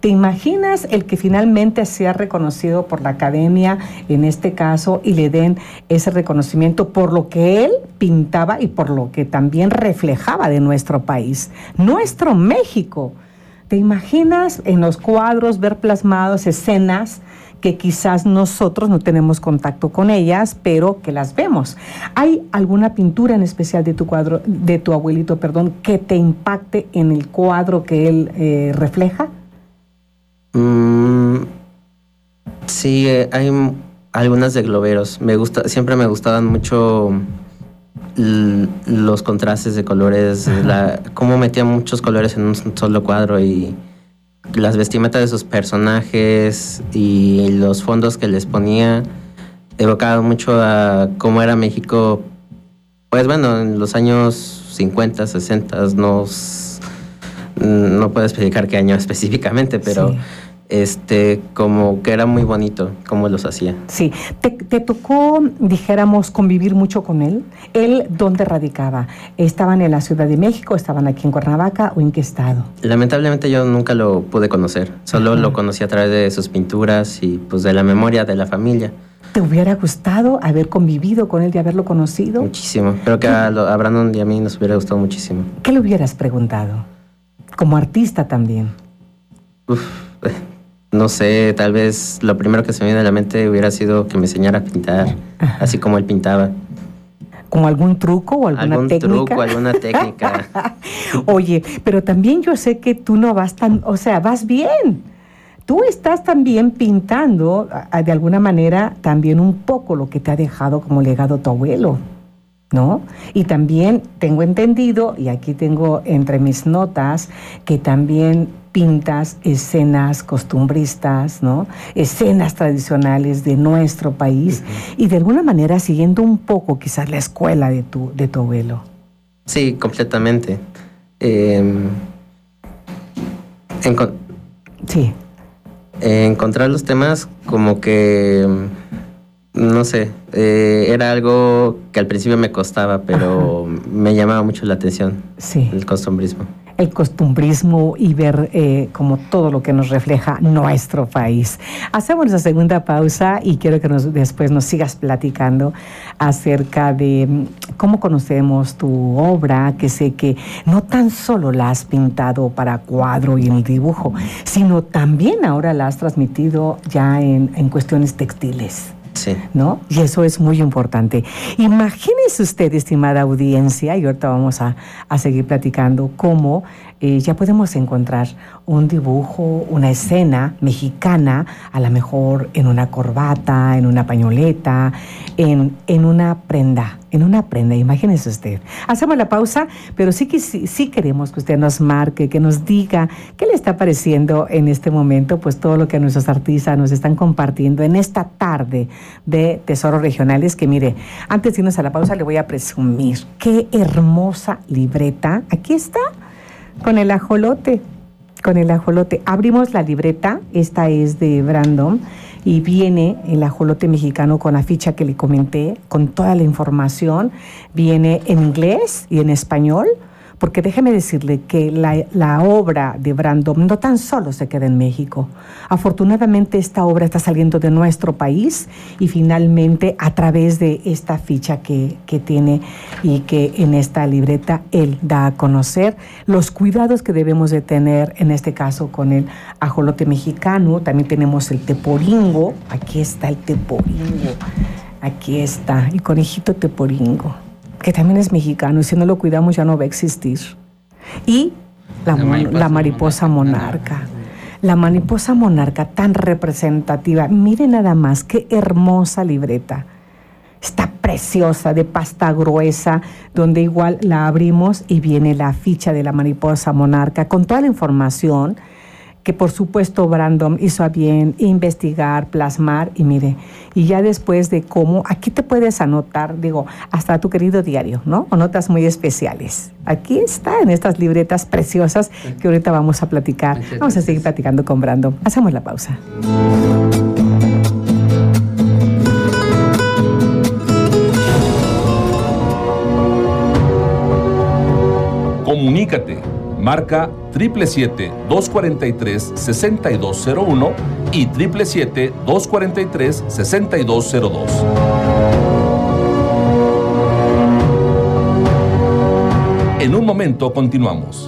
¿Te imaginas el que finalmente sea reconocido por la academia, en este caso, y le den ese reconocimiento por lo que él pintaba y por lo que también reflejaba de nuestro país, nuestro México? ¿Te imaginas en los cuadros ver plasmados escenas que quizás nosotros no tenemos contacto con ellas, pero que las vemos? ¿Hay alguna pintura en especial de tu cuadro, de tu abuelito, perdón, que te impacte en el cuadro que él eh, refleja? Mm, sí, eh, hay algunas de globeros. Me gusta, siempre me gustaban mucho l- los contrastes de colores, la, cómo metía muchos colores en un solo cuadro y las vestimentas de sus personajes y los fondos que les ponía evocaban mucho a cómo era México, pues bueno, en los años cincuenta, sesenta, no, no puedo especificar qué año específicamente, pero sí. este, como que era muy bonito cómo los hacía. Sí, ¿Te, te tocó, dijéramos, convivir mucho con él? ¿Él dónde radicaba? ¿Estaban en la Ciudad de México, estaban aquí en Cuernavaca o en qué estado? Lamentablemente yo nunca lo pude conocer, solo Ajá. lo conocí a través de sus pinturas y pues de la memoria de la familia. ¿Te hubiera gustado haber convivido con él, de haberlo conocido? Muchísimo, creo que a, a Brandon y a mí nos hubiera gustado muchísimo. ¿Qué le hubieras preguntado? Como artista también. Uf, no sé, tal vez lo primero que se me viene a la mente hubiera sido que me enseñara a pintar, Ajá. así como él pintaba. ¿Como algún truco o alguna ¿Algún técnica? Algún truco, alguna técnica. Oye, pero también yo sé que tú no vas tan, o sea, vas bien. Tú estás también pintando, de alguna manera, también un poco lo que te ha dejado como legado tu abuelo, ¿no? Y también tengo entendido, y aquí tengo entre mis notas, que también pintas escenas costumbristas, ¿no? Escenas tradicionales de nuestro país, uh-huh. y de alguna manera siguiendo un poco quizás la escuela de tu, de tu abuelo. Sí, completamente. Eh, en, sí. Encontrar los temas como que, no sé, eh, era algo que al principio me costaba, pero Ajá. me llamaba mucho la atención. Sí. El costumbrismo. El costumbrismo y ver eh, como todo lo que nos refleja nuestro país. Hacemos la segunda pausa y quiero que nos, después nos sigas platicando acerca de cómo conocemos tu obra, que sé que no tan solo la has pintado para cuadro y en el dibujo, sino también ahora la has transmitido ya en, en cuestiones textiles. Sí. ¿No? Y eso es muy importante. Imagínense usted, estimada audiencia, y ahorita vamos a, a seguir platicando cómo eh, ya podemos encontrar un dibujo, una escena mexicana, a lo mejor en una corbata, en una pañoleta, en, en una prenda, en una prenda, imagínese usted. Hacemos la pausa, pero sí que sí, sí queremos que usted nos marque, que nos diga qué le está pareciendo en este momento, pues todo lo que nuestros artistas nos están compartiendo en esta tarde de Tesoros Regionales, que mire, antes de irnos a la pausa le voy a presumir qué hermosa libreta. Aquí está, con el ajolote, con el ajolote. Abrimos la libreta, esta es de Brandon, y viene el ajolote mexicano con la ficha que le comenté, con toda la información. Viene en inglés y en español, porque déjeme decirle que la, la obra de Brandon no tan solo se queda en México. Afortunadamente esta obra está saliendo de nuestro país y finalmente a través de esta ficha que, que tiene y que en esta libreta él da a conocer los cuidados que debemos de tener, en este caso con el ajolote mexicano. También tenemos el teporingo, aquí está el teporingo, aquí está el conejito teporingo, que también es mexicano, y si no lo cuidamos ya no va a existir. Y la, la, mariposa, la mariposa monarca. monarca. La mariposa monarca tan representativa. Miren nada más, qué hermosa libreta. Está preciosa, de pasta gruesa, donde igual la abrimos y viene la ficha de la mariposa monarca con toda la información que por supuesto Brandon hizo a bien investigar, plasmar, y mire, y ya después de cómo, aquí te puedes anotar, digo, hasta tu querido diario, ¿no? O notas muy especiales. Aquí está, en estas libretas preciosas que ahorita vamos a platicar. Vamos a seguir platicando con Brandon. Hacemos la pausa. Comunícate. Marca siete siete siete, dos cuatro tres, seis dos cero uno y siete siete siete, dos cuatro tres, seis dos cero dos. En un momento continuamos.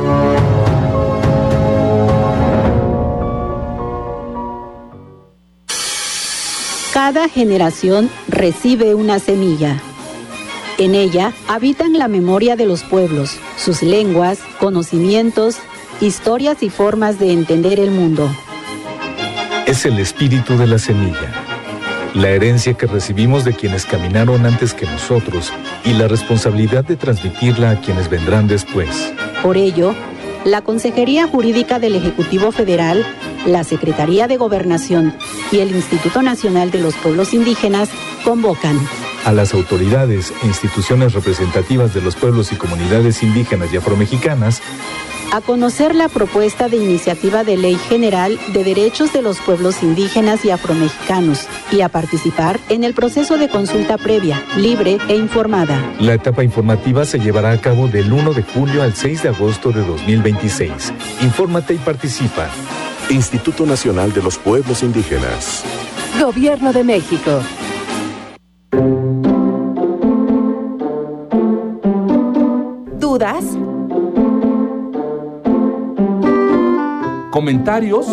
Cada generación recibe una semilla. En ella habitan la memoria de los pueblos, sus lenguas, conocimientos, historias y formas de entender el mundo. Es el espíritu de la semilla, la herencia que recibimos de quienes caminaron antes que nosotros y la responsabilidad de transmitirla a quienes vendrán después. Por ello, la Consejería Jurídica del Ejecutivo Federal, la Secretaría de Gobernación y el Instituto Nacional de los Pueblos Indígenas convocan a las autoridades e instituciones representativas de los pueblos y comunidades indígenas y afromexicanas a conocer la propuesta de iniciativa de ley general de derechos de los pueblos indígenas y afromexicanos y a participar en el proceso de consulta previa, libre e informada. La etapa informativa se llevará a cabo del primero de julio al seis de agosto de dos mil veintiséis. Infórmate y participa. Instituto Nacional de los Pueblos Indígenas. Gobierno de México. ¿Dudas? ¿Comentarios?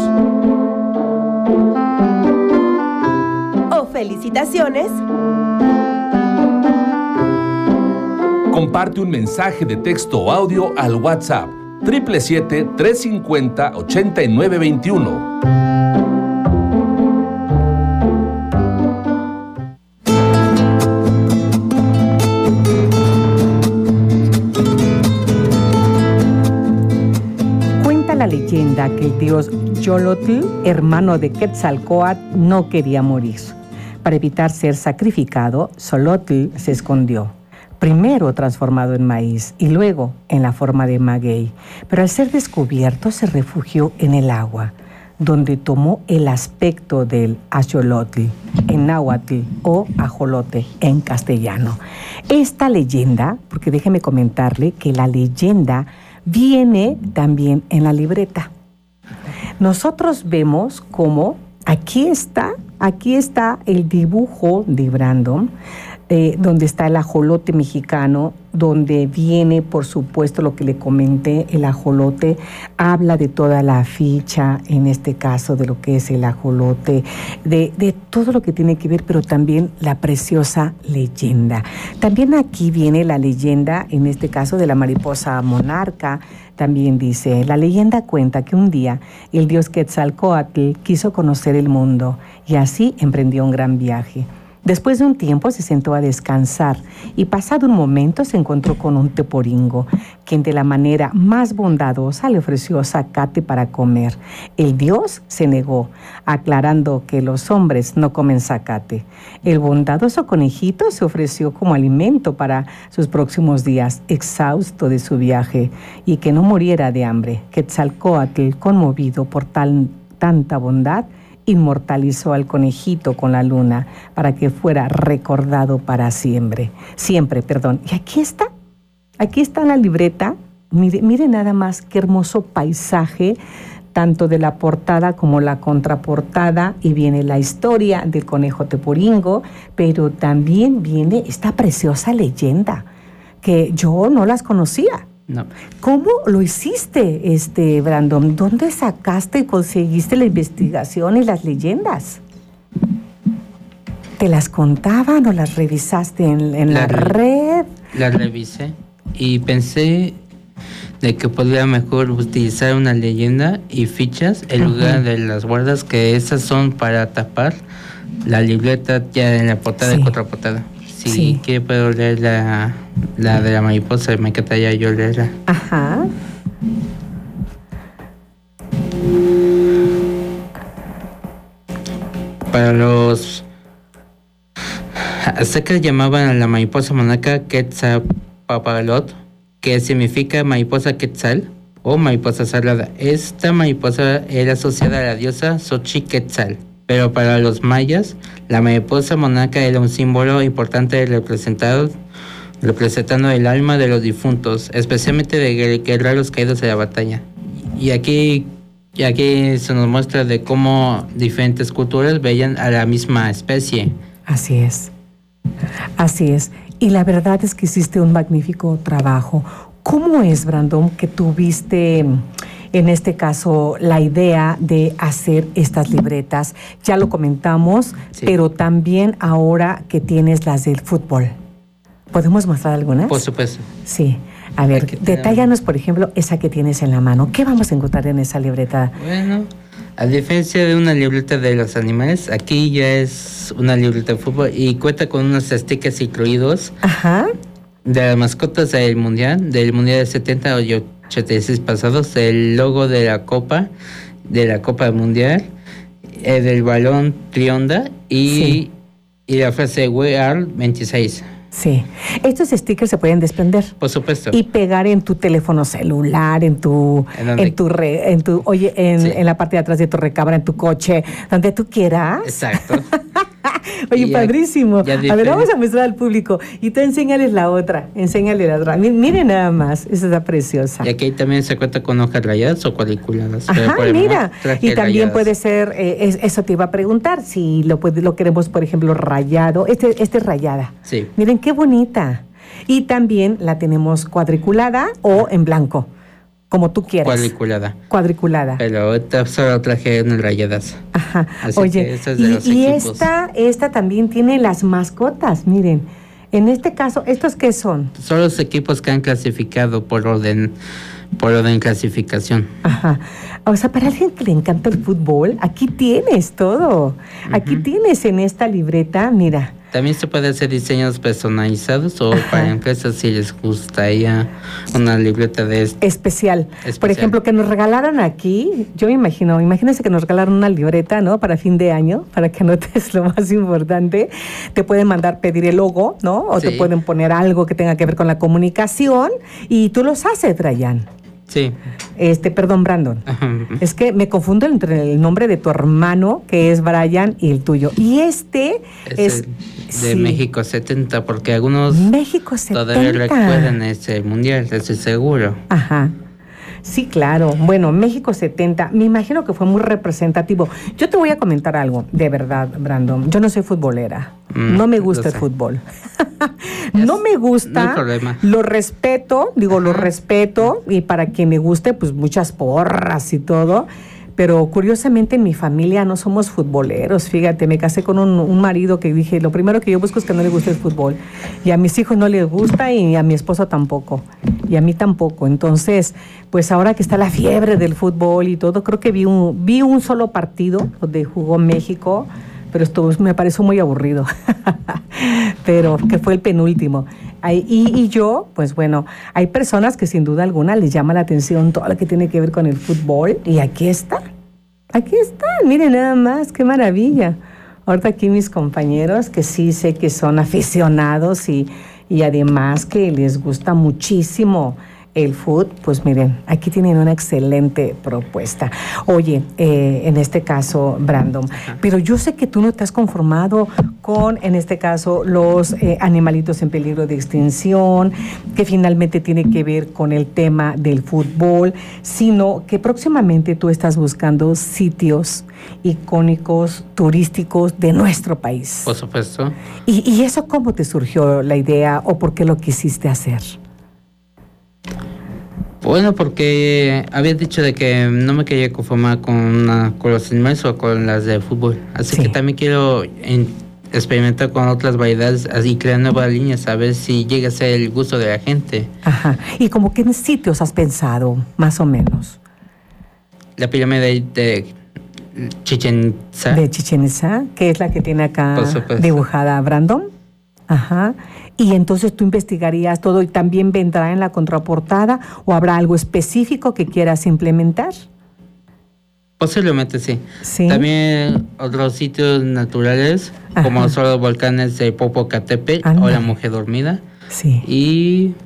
¿O felicitaciones? Comparte un mensaje de texto o audio al WhatsApp siete siete siete, tres cinco cero, ocho nueve dos uno. Cuenta la leyenda que el dios Xolotl, hermano de Quetzalcóatl, no quería morir. Para evitar ser sacrificado, Xolotl se escondió. Primero transformado en maíz y luego en la forma de maguey, pero al ser descubierto se refugió en el agua, donde tomó el aspecto del axolotl en náhuatl o ajolote en castellano. Esta leyenda, porque déjeme comentarle que la leyenda viene también en la libreta. Nosotros vemos cómo aquí está, aquí está el dibujo de Brandon, Eh, donde está el ajolote mexicano, donde viene, por supuesto, lo que le comenté, el ajolote, habla de toda la ficha, en este caso, de lo que es el ajolote, de, de todo lo que tiene que ver, pero también la preciosa leyenda. También aquí viene la leyenda, en este caso, de la mariposa monarca. También dice, la leyenda cuenta que un día el dios Quetzalcóatl quiso conocer el mundo y así emprendió un gran viaje. Después de un tiempo se sentó a descansar y pasado un momento se encontró con un teporingo, quien de la manera más bondadosa le ofreció zacate para comer. El dios se negó, aclarando que los hombres no comen zacate. El bondadoso conejito se ofreció como alimento para sus próximos días, exhausto de su viaje, y que no muriera de hambre. Quetzalcóatl, conmovido por tal, tanta bondad, inmortalizó al conejito con la luna para que fuera recordado para siempre. Siempre, perdón. Y aquí está, aquí está la libreta. Mire, mire nada más qué hermoso paisaje, tanto de la portada como la contraportada, y viene la historia del conejo teporingo, pero también viene esta preciosa leyenda que yo no las conocía. No. ¿Cómo lo hiciste, este Brandon? ¿Dónde sacaste y conseguiste la investigación y las leyendas? ¿Te las contaban o las revisaste en, en la, la red? Las revisé y pensé de que podría mejor utilizar una leyenda y fichas en lugar uh-huh. de las guardas, que esas son para tapar la libreta ya en la portada sí. y contraportada. Si sí. quiere puedo leer la, la de la mariposa, me encantaría yo leerla. Ajá. Para los aztecas llamaban a la mariposa monarca Quetzalpapalot, que significa mariposa quetzal o mariposa sagrada. Esta mariposa era asociada a la diosa Xochiquetzal. Pero para los mayas, la mariposa monarca era un símbolo importante representado representando el alma de los difuntos, especialmente de guerreros caídos en la batalla. Y aquí, y aquí se nos muestra de cómo diferentes culturas veían a la misma especie. Así es, así es. Y la verdad es que hiciste un magnífico trabajo. ¿Cómo es, Brandon, que tuviste, en este caso, la idea de hacer estas libretas? Ya lo comentamos, sí. Pero también ahora que tienes las del fútbol. ¿Podemos mostrar algunas? Por supuesto. Sí. A ver, detállanos, por ejemplo, esa que tienes en la mano. ¿Qué vamos a encontrar en esa libreta? Bueno, a diferencia de una libreta de los animales, aquí ya es una libreta de fútbol y cuenta con unos stickers incluidos. Ajá. De las mascotas del Mundial, del Mundial de setenta y ochenta y seis pasados, el logo de la Copa, de la Copa del Mundial, eh, del balón Trionda y, sí. y la frase We Are veintiséis. Sí. Estos stickers se pueden desprender. Por supuesto. Y pegar en tu teléfono celular, en tu, ¿En, en tu, re, en tu, oye, en, sí. en la parte de atrás de tu recámara, en tu coche, donde tú quieras. Exacto. Oye, y padrísimo. Ya, ya a ver, vamos a mostrar al público. Y tú enséñales la otra. Enséñale la otra. Miren nada más. Esa está preciosa. Y aquí también se cuenta con hojas rayadas o cuadriculadas. Ajá, mira. Y también rayadas. Puede ser, eh, es, eso te iba a preguntar, si lo, lo queremos, por ejemplo, rayado. Este, este es rayada. Sí. Miren qué bonita. Y también la tenemos cuadriculada o en blanco. Como tú quieras. Cuadriculada. Cuadriculada. Pero esta solo traje unas rayadas. Ajá. Así Oye, que esta es de y, los y equipos. esta, esta también tiene las mascotas, miren. En este caso, ¿estos qué son? Son los equipos que han clasificado por orden, por orden clasificación. Ajá. O sea, para alguien que le encanta el fútbol, aquí tienes todo. Uh-huh. Aquí tienes en esta libreta, mira. También se puede hacer diseños personalizados o Ajá. para empresas si les gustaría una libreta de este. Especial. Especial. Por ejemplo, que nos regalaran aquí, yo me imagino, imagínense que nos regalaran una libreta, ¿no? Para fin de año, para que anotes lo más importante. Te pueden mandar pedir el logo, ¿no? O sí. te pueden poner algo que tenga que ver con la comunicación y tú los haces, Brian. Sí. Este, perdón, Brandon. Ajá. Es que me confundo entre el nombre de tu hermano, que es Brian, y el tuyo. Y este es... es de sí. México setenta, porque algunos México setenta. Todavía recuerdan ese mundial, estoy seguro. Ajá. Sí, claro. Bueno, México setenta, me imagino que fue muy representativo. Yo te voy a comentar algo, de verdad, Brandon. Yo no soy futbolera. Mm, no me gusta el fútbol. No me gusta. No hay problema. Lo respeto, digo, Ajá. lo respeto. Y para quien me guste, pues muchas porras y todo. Pero curiosamente en mi familia no somos futboleros, fíjate, me casé con un, un marido que dije, lo primero que yo busco es que no le guste el fútbol, y a mis hijos no les gusta y a mi esposo tampoco, y a mí tampoco. Entonces, pues ahora que está la fiebre del fútbol y todo, creo que vi un, vi un solo partido donde jugó México, pero esto me pareció muy aburrido, pero que fue el penúltimo. Y, y yo, pues bueno, hay personas que sin duda alguna les llama la atención todo lo que tiene que ver con el fútbol, y aquí está, aquí está, miren nada más, qué maravilla. Ahorita aquí mis compañeros, que sí sé que son aficionados y, y además que les gusta muchísimo el food, pues miren, aquí tienen una excelente propuesta. Oye, eh, en este caso, Brandon, Ajá. pero yo sé que tú no te has conformado con, en este caso, los eh, animalitos en peligro de extinción, que finalmente tiene que ver con el tema del fútbol, sino que próximamente tú estás buscando sitios icónicos, turísticos de nuestro país. Por supuesto. ¿Y, y eso cómo te surgió la idea o por qué lo quisiste hacer? Bueno, porque había dicho de que no me quería conformar con, una, con los animales o con las de fútbol. Así sí. que también quiero en, experimentar con otras variedades y crear nuevas líneas, a ver si llega a ser el gusto de la gente. Ajá. ¿Y como qué sitios has pensado, más o menos? La pirámide de Chichén Itzá. De Chichén Itzá, que es la que tiene acá dibujada Brandon. Ajá. Y entonces tú investigarías todo y también vendrá en la contraportada, o habrá algo específico que quieras implementar. Posiblemente sí. Sí. También otros sitios naturales, Ajá. como son los volcanes de Popocatépetl o la Mujer Dormida. Sí. Y,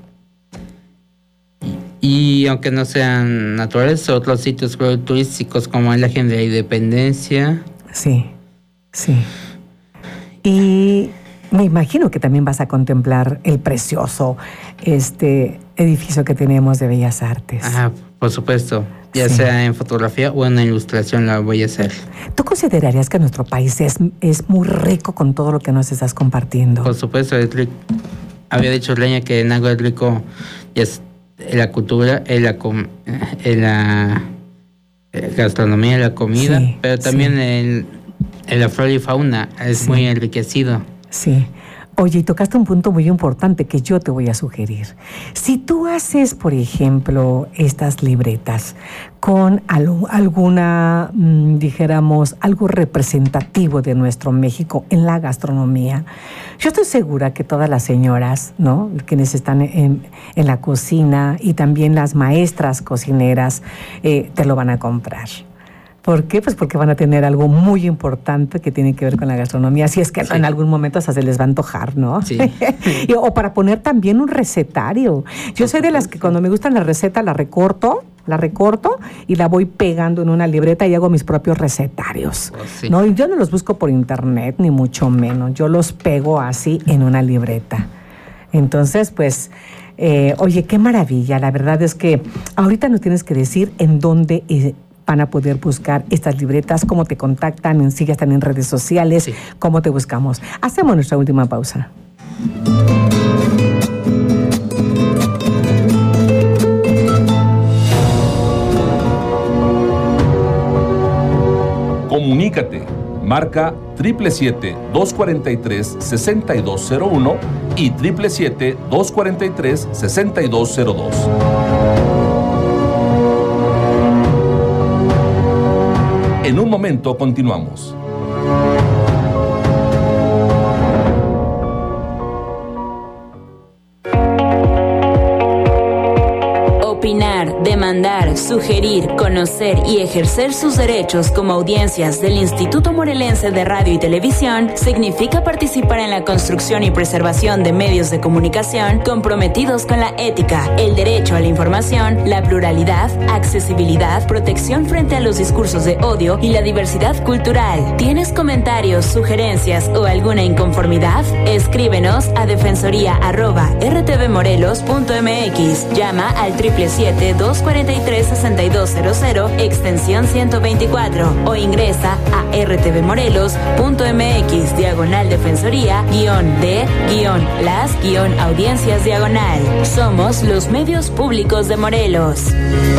y, y aunque no sean naturales, otros sitios turísticos como la Agenda de la Independencia. Sí, sí. Y Me imagino que también vas a contemplar el precioso este edificio que tenemos de Bellas Artes. Ah, por supuesto. Ya Sí. sea en fotografía o en la ilustración la voy a hacer. ¿Tú considerarías que nuestro país es, es muy rico con todo lo que nos estás compartiendo? Por supuesto, es rico. Había dicho Leña que en algo es rico es en la cultura, en la, com- en la gastronomía, en la comida, Sí, pero también sí. en, en la flora y fauna es Sí. muy enriquecido. Sí. Oye, y tocaste un punto muy importante que yo te voy a sugerir. Si tú haces, por ejemplo, estas libretas con al- alguna, mmm, dijéramos, algo representativo de nuestro México en la gastronomía, yo estoy segura que todas las señoras, ¿no?, quienes están en, en la cocina y también las maestras cocineras, eh, te lo van a comprar. ¿Por qué? Pues porque van a tener algo muy importante que tiene que ver con la gastronomía. Si es que Sí. en algún momento hasta se les va a antojar, ¿no? Sí. Y- o para poner también un recetario. Yo soy de las que cuando me gustan las recetas la recorto, la recorto y la voy pegando en una libreta y hago mis propios recetarios. Oh, sí. ¿No? Y yo no los busco por internet, ni mucho menos. Yo los pego así en una libreta. Entonces, pues, eh, oye, qué maravilla. La verdad es que ahorita nos tienes que decir en dónde eh, van a poder buscar estas libretas, cómo te contactan, en sí ya están en redes sociales, Sí. cómo te buscamos. Hacemos nuestra última pausa. Comunícate. Marca siete siete siete, dos cuatro tres, seis dos cero uno y siete siete siete, dos cuatro tres, seis dos cero dos. En un momento continuamos. Opinar, demandar, sugerir, conocer y ejercer sus derechos como audiencias del Instituto Morelense de Radio y Televisión significa participar en la construcción y preservación de medios de comunicación comprometidos con la ética, el derecho a la información, la pluralidad, accesibilidad, protección frente a los discursos de odio y la diversidad cultural. ¿Tienes comentarios, sugerencias o alguna inconformidad? Escríbenos a defensoría arroba r t v morelos punto m x. Llama al siete siete siete, dos cuatro tres, seis dos cero cero, extensión ciento veinticuatro o ingresa a r t v morelos punto m x, diagonal defensoría, guión de, guión las, guión audiencias diagonal. Somos los medios públicos de Morelos.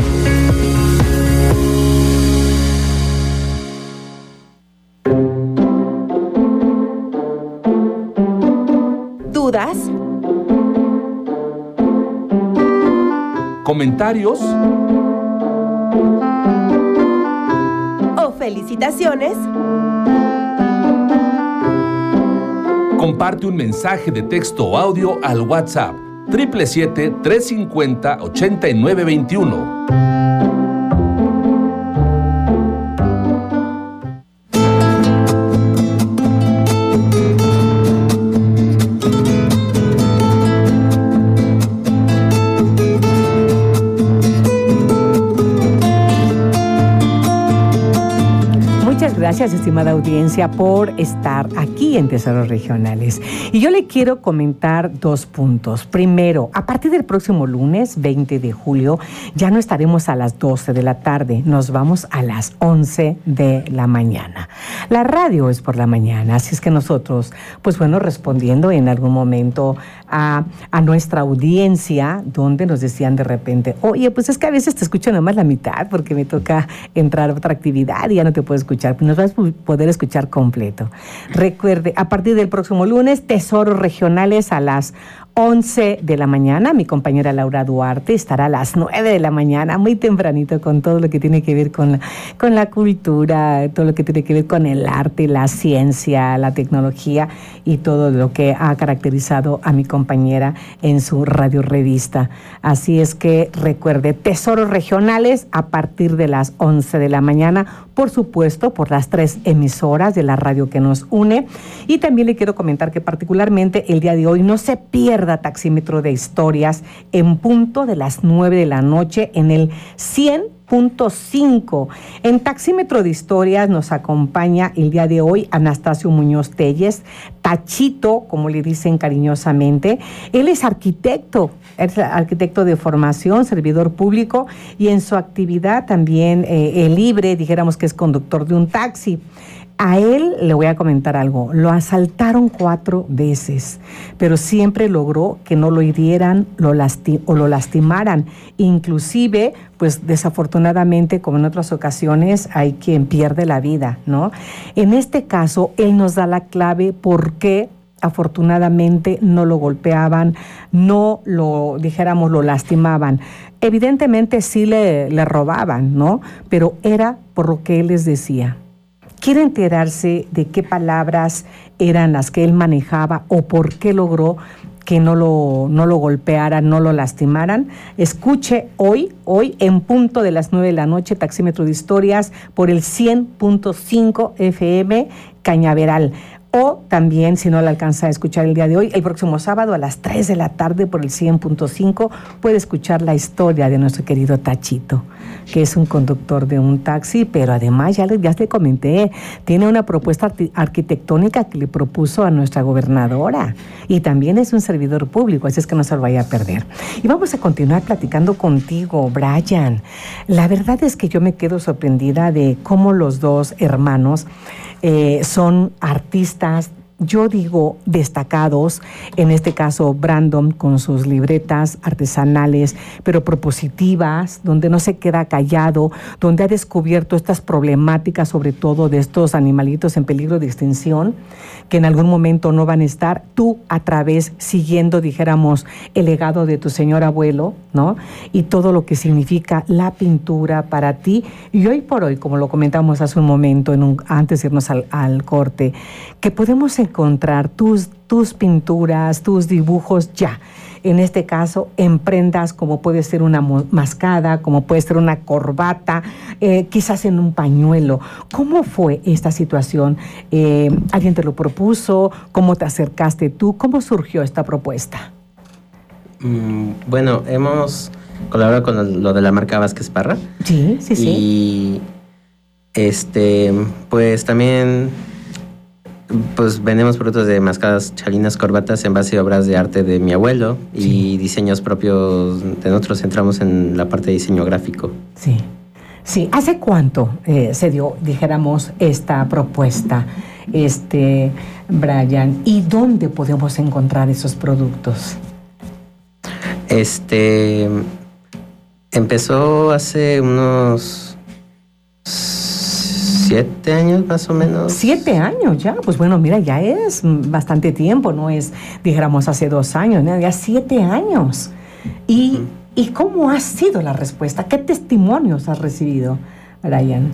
¿Dudas? ¿Comentarios? ¿O felicitaciones? Comparte un mensaje de texto o audio al WhatsApp siete siete siete, tres cinco cero, ocho nueve dos uno. Gracias, estimada audiencia, por estar aquí en Tesoros Regionales. Y yo le quiero comentar dos puntos. Primero, a partir del próximo lunes, veinte de julio, ya no estaremos a las doce de la tarde, nos vamos a las once de la mañana. La radio es por la mañana, así es que nosotros, pues bueno, respondiendo en algún momento a, a nuestra audiencia, donde nos decían de repente, oye, pues es que a veces te escucho nada más la mitad porque me toca entrar a otra actividad y ya no te puedo escuchar. Nos vas a poder escuchar completo. Recuerde, a partir del próximo lunes, Tesoros Regionales a las once de la mañana. Mi compañera Laura Duarte estará a las nueve de la mañana, muy tempranito, con todo lo que tiene que ver con la, con la cultura, todo lo que tiene que ver con el arte, la ciencia, la tecnología y todo lo que ha caracterizado a mi compañera en su radio revista. Así es que recuerde, Tesoros Regionales a partir de las once de la mañana, por supuesto, por las tres emisoras de la radio que nos une. Y también le quiero comentar que particularmente el día de hoy no se pierda Recuerda Taxímetro de Historias en punto de las nueve de la noche en el cien punto cinco. En Taxímetro de Historias nos acompaña el día de hoy Anastasio Muñoz Telles, Tachito, como le dicen cariñosamente. Él es arquitecto, es arquitecto de formación, servidor público, y en su actividad también eh, el libre, dijéramos que es conductor de un taxi. A él le voy a comentar algo. Lo asaltaron cuatro veces, pero siempre logró que no lo hirieran lo lasti- o lo lastimaran. Inclusive, pues desafortunadamente, como en otras ocasiones, hay quien pierde la vida, ¿no? En este caso, él nos da la clave por qué afortunadamente no lo golpeaban, no lo, dijéramos, lo lastimaban. Evidentemente sí le, le robaban, ¿no? Pero era por lo que él les decía. ¿Quiere enterarse de qué palabras eran las que él manejaba o por qué logró que no lo, no lo golpearan, no lo lastimaran? Escuche hoy, hoy en punto de las nueve de la noche, Taxímetro de Historias por el cien punto cinco F M Cañaveral. O también, si no le alcanza a escuchar el día de hoy, el próximo sábado a las tres de la tarde por el cien punto cinco puede escuchar la historia de nuestro querido Tachito, que es un conductor de un taxi, pero además, ya le, ya le comenté, tiene una propuesta arti- arquitectónica que le propuso a nuestra gobernadora y también es un servidor público, así es que no se lo vaya a perder. Y vamos a continuar platicando contigo, Brian. La verdad es que yo me quedo sorprendida de cómo los dos hermanos Eh, son artistas, yo digo destacados, en este caso Brandon con sus libretas artesanales, pero propositivas, donde no se queda callado, donde ha descubierto estas problemáticas, sobre todo de estos animalitos en peligro de extinción, que en algún momento no van a estar, tú a través, siguiendo, dijéramos, el legado de tu señor abuelo, ¿no? Y todo lo que significa la pintura para ti. Y hoy por hoy, como lo comentamos hace un momento, en un, antes de irnos al, al corte, que podemos encontrar tus, tus pinturas, tus dibujos ya. En este caso, en prendas como puede ser una mascada, como puede ser una corbata, eh, quizás en un pañuelo. ¿Cómo fue esta situación? Eh, ¿Alguien te lo propuso? ¿Cómo te acercaste tú? ¿Cómo surgió esta propuesta? Mm, bueno, hemos colaborado con lo de la marca Vázquez Parra. Sí, sí, sí. Y este, pues también pues vendemos productos de mascadas, chalinas, corbatas en base a obras de arte de mi abuelo y sí. diseños propios de nosotros. Entramos en la parte de diseño gráfico. Sí, sí. ¿Hace cuánto eh, se dio, dijéramos, esta propuesta, este, Brian? ¿Y dónde podemos encontrar esos productos? Este, empezó hace unos siete años más o menos. Siete años ya, pues bueno, mira, ya es bastante tiempo, no es, dijéramos, hace dos años, ¿no? Ya siete años. ¿Y, uh-huh. ¿Y cómo ha sido la respuesta? ¿Qué testimonios has recibido, Brian?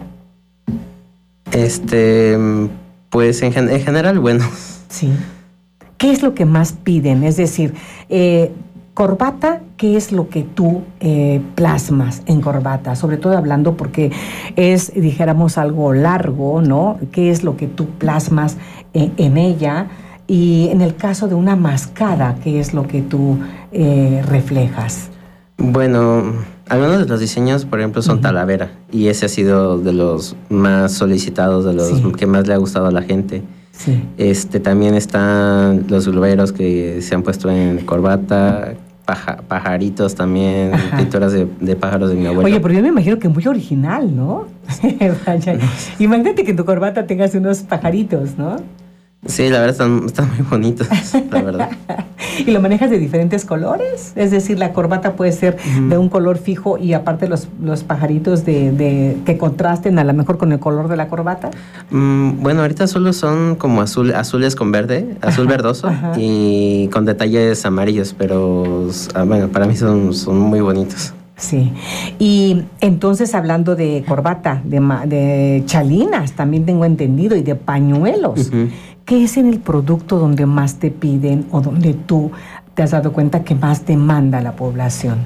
Este, pues en, en general, bueno. Sí. ¿Qué es lo que más piden? Es decir, eh, corbata, ¿qué es lo que tú eh, plasmas en corbata? Sobre todo hablando porque es, dijéramos, algo largo, ¿no? ¿Qué es lo que tú plasmas en, en ella? Y en el caso de una mascada, ¿qué es lo que tú eh, reflejas? Bueno, algunos de los diseños, por ejemplo, son uh-huh. talavera. Y ese ha sido de los más solicitados, de los sí. que más le ha gustado a la gente. Sí. Este, también están los globeros que se han puesto en corbata, paja, pajaritos también, Ajá. pinturas de, de pájaros de mi abuelo. Oye, pero yo me imagino que muy original, ¿no? Imagínate que en tu corbata tengas unos pajaritos, ¿no? Sí, la verdad están, están muy bonitos, la verdad. ¿Y lo manejas de diferentes colores? Es decir, la corbata puede ser uh-huh. de un color fijo y aparte los, los pajaritos de, de que contrasten a lo mejor con el color de la corbata. Mm, bueno, ahorita solo son como azul, azules con verde, azul Ajá. verdoso Ajá. y con detalles amarillos, pero bueno, para mí son, son muy bonitos. Sí, y entonces hablando de corbata, de, de chalinas, también tengo entendido, y de pañuelos, uh-huh. ¿qué es en el producto donde más te piden o donde tú te has dado cuenta que más demanda la población?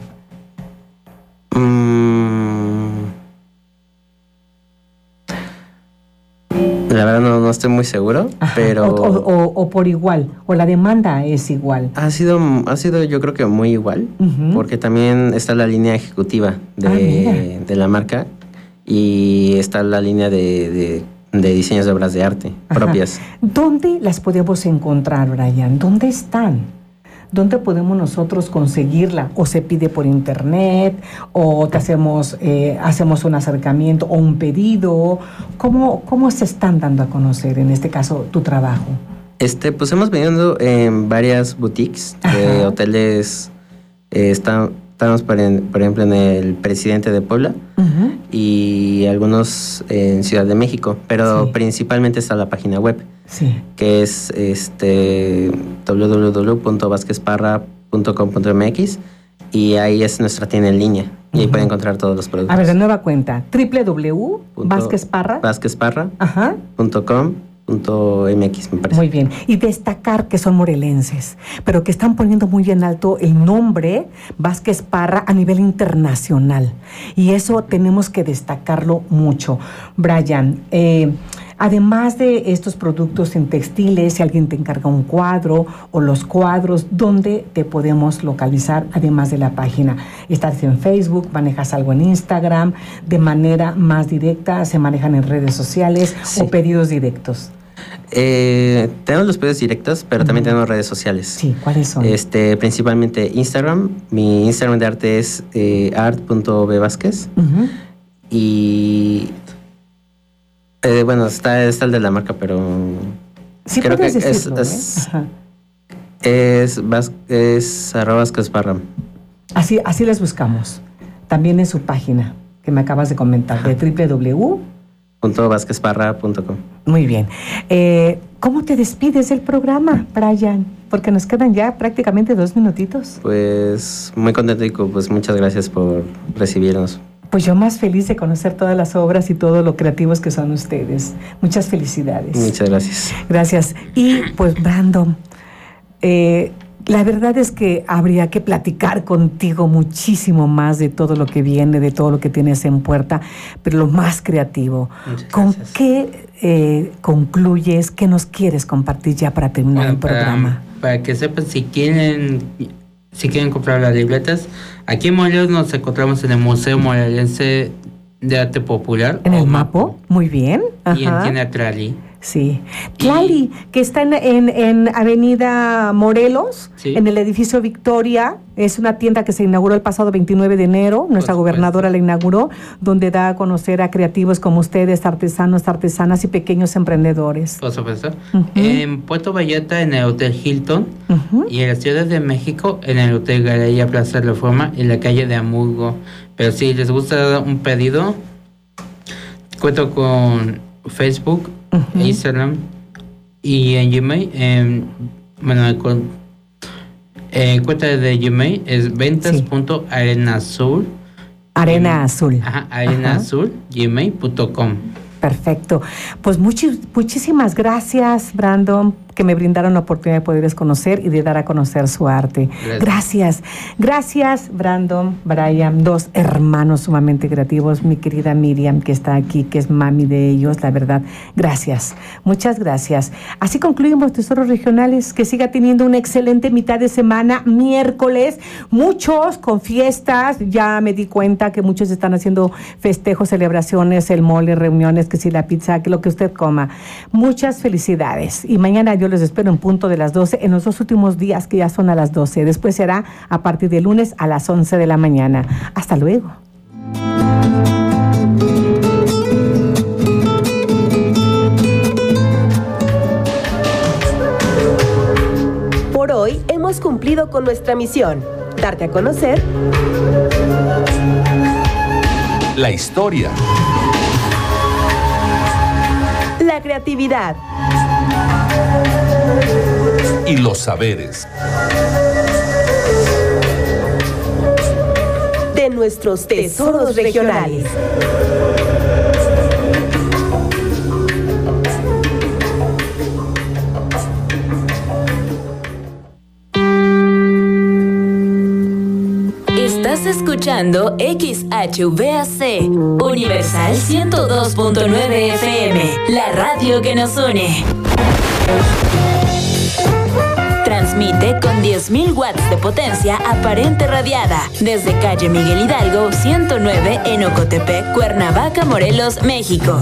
Mm. La verdad no, no estoy muy seguro, Ajá. pero... O, o, o por igual, o la demanda es igual. Ha sido, ha sido yo creo que muy igual, uh-huh. porque también está la línea ejecutiva de, ah, de la marca y está la línea de, de, de diseños de obras de arte Ajá. propias. ¿Dónde las podemos encontrar, Brian? ¿Dónde están? ¿Dónde podemos nosotros conseguirla? ¿O se pide por internet? ¿O te hacemos, eh, hacemos un acercamiento o un pedido? ¿Cómo, ¿Cómo se están dando a conocer, en este caso, tu trabajo? Este, pues hemos venido en varias boutiques de Ajá. hoteles. Eh, está, estamos, por, en, por ejemplo, en el Presidente de Puebla uh-huh. y algunos en Ciudad de México, pero sí. principalmente está la página web. Sí. Que es este doble u doble u doble u punto vázquez parra punto com punto m x y ahí es nuestra tienda en línea y uh-huh. ahí pueden encontrar todos los productos. A ver, de nueva cuenta, doble u doble u doble u punto vázquez parra vázquez parra punto com punto m x, me parece. Muy bien. Y destacar que son morelenses, pero que están poniendo muy en alto el nombre Vázquez Parra a nivel internacional. Y eso tenemos que destacarlo mucho. Brian, eh, además de estos productos en textiles, si alguien te encarga un cuadro o los cuadros, ¿dónde te podemos localizar además de la página? ¿Estás en Facebook? ¿Manejas algo en Instagram? ¿De manera más directa se manejan en redes sociales sí. o pedidos directos? Eh, tenemos los pedidos directos, pero uh-huh. también tenemos redes sociales. Sí, ¿cuáles son? Este, principalmente Instagram. Mi Instagram de arte es eh, art punto b vázquez. Uh-huh. Y... Eh, bueno, está, está el de la marca, pero... Sí, creo que es, decirlo, es, ¿eh? es, es, es arroba Vázquez Parra. Así, así les buscamos. También en su página, que me acabas de comentar, de doble u doble u doble u punto vázquez parra punto com. Muy bien. Eh, ¿Cómo te despides del programa, Brian? Porque nos quedan ya prácticamente dos minutitos. Pues muy contento y pues muchas gracias por recibirnos. Pues yo más feliz de conocer todas las obras y todo lo creativos que son ustedes. Muchas felicidades. Muchas gracias. Gracias. Y pues, Brandon, eh, la verdad es que habría que platicar contigo muchísimo más de todo lo que viene, de todo lo que tienes en puerta, pero lo más creativo. ¿Con qué eh, concluyes? ¿Qué nos quieres compartir ya para terminar bueno, el programa? Para, para que sepan, si quieren... Si quieren comprar las libretas, aquí en Morelos nos encontramos en el Museo Morelense de Arte Popular. ¿En el Mapo? Muy bien. Ajá. Y en Tienda Tlali. Sí. Tlali, y... que está en, en, en Avenida Morelos, sí. en el edificio Victoria. Es una tienda que se inauguró el pasado veintinueve de enero. Nuestra gobernadora la inauguró, donde da a conocer a creativos como ustedes, artesanos, artesanas y pequeños emprendedores. Por supuesto. Uh-huh. En Puerto Vallarta, en el Hotel Hilton, uh-huh. y en la Ciudad de México, en el Hotel Galería Plaza Reforma, en la calle de Hamburgo. Pero si les gusta un pedido, cuento con Facebook, uh-huh. Instagram y en Gmail. En, bueno, con Eh, cuenta de Gmail es ventas.arenaazul. Arena Azul. Ajá, arenaazul, gmail punto com. Perfecto. Pues muchi, muchísimas gracias, Brandon, que me brindaron la oportunidad de poderles conocer y de dar a conocer su arte. Gracias. Gracias, gracias Brandon, Brian, dos hermanos sumamente creativos, mi querida Miriam, que está aquí, que es mami de ellos, la verdad, gracias, muchas gracias. Así concluimos Tesoros Regionales, que siga teniendo una excelente mitad de semana, miércoles, muchos con fiestas, ya me di cuenta que muchos están haciendo festejos, celebraciones, el mole, reuniones, que si la pizza, que lo que usted coma. Muchas felicidades. Y mañana yo les espero en punto de las doce, en los dos últimos días que ya son a las doce. Después será a partir de lunes a las once de la mañana. Hasta luego. Por hoy hemos cumplido con nuestra misión, darte a conocer la historia, la creatividad y los saberes de nuestros tesoros regionales. Estás escuchando escuchando X H V A C, Universal ciento dos punto nueve F M, la radio que nos une. Transmite con diez mil watts de potencia aparente radiada desde calle Miguel Hidalgo ciento nueve en Ocotepec, Cuernavaca, Morelos, México.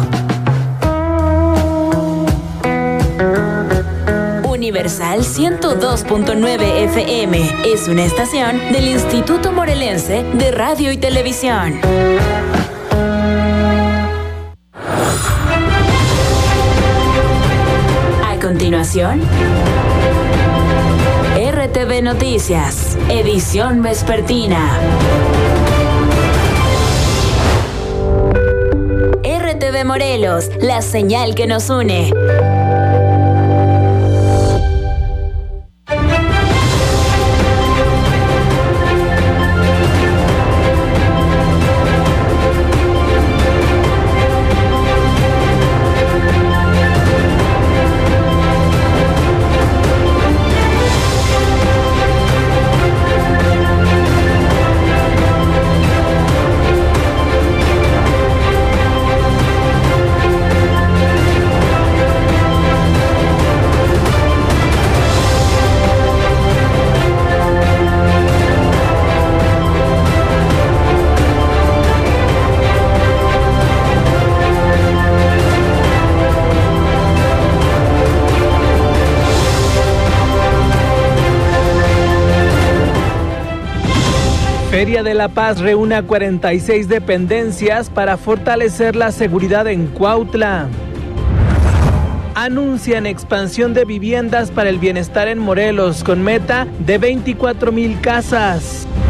Universal ciento dos punto nueve F M es una estación del Instituto Morelense de Radio y Televisión. A continuación, R T V Noticias, edición vespertina. R T V Morelos, la señal que nos une. Feria de la Paz reúne a cuarenta y seis dependencias para fortalecer la seguridad en Cuautla. Anuncian expansión de viviendas para el bienestar en Morelos con meta de veinticuatro mil casas.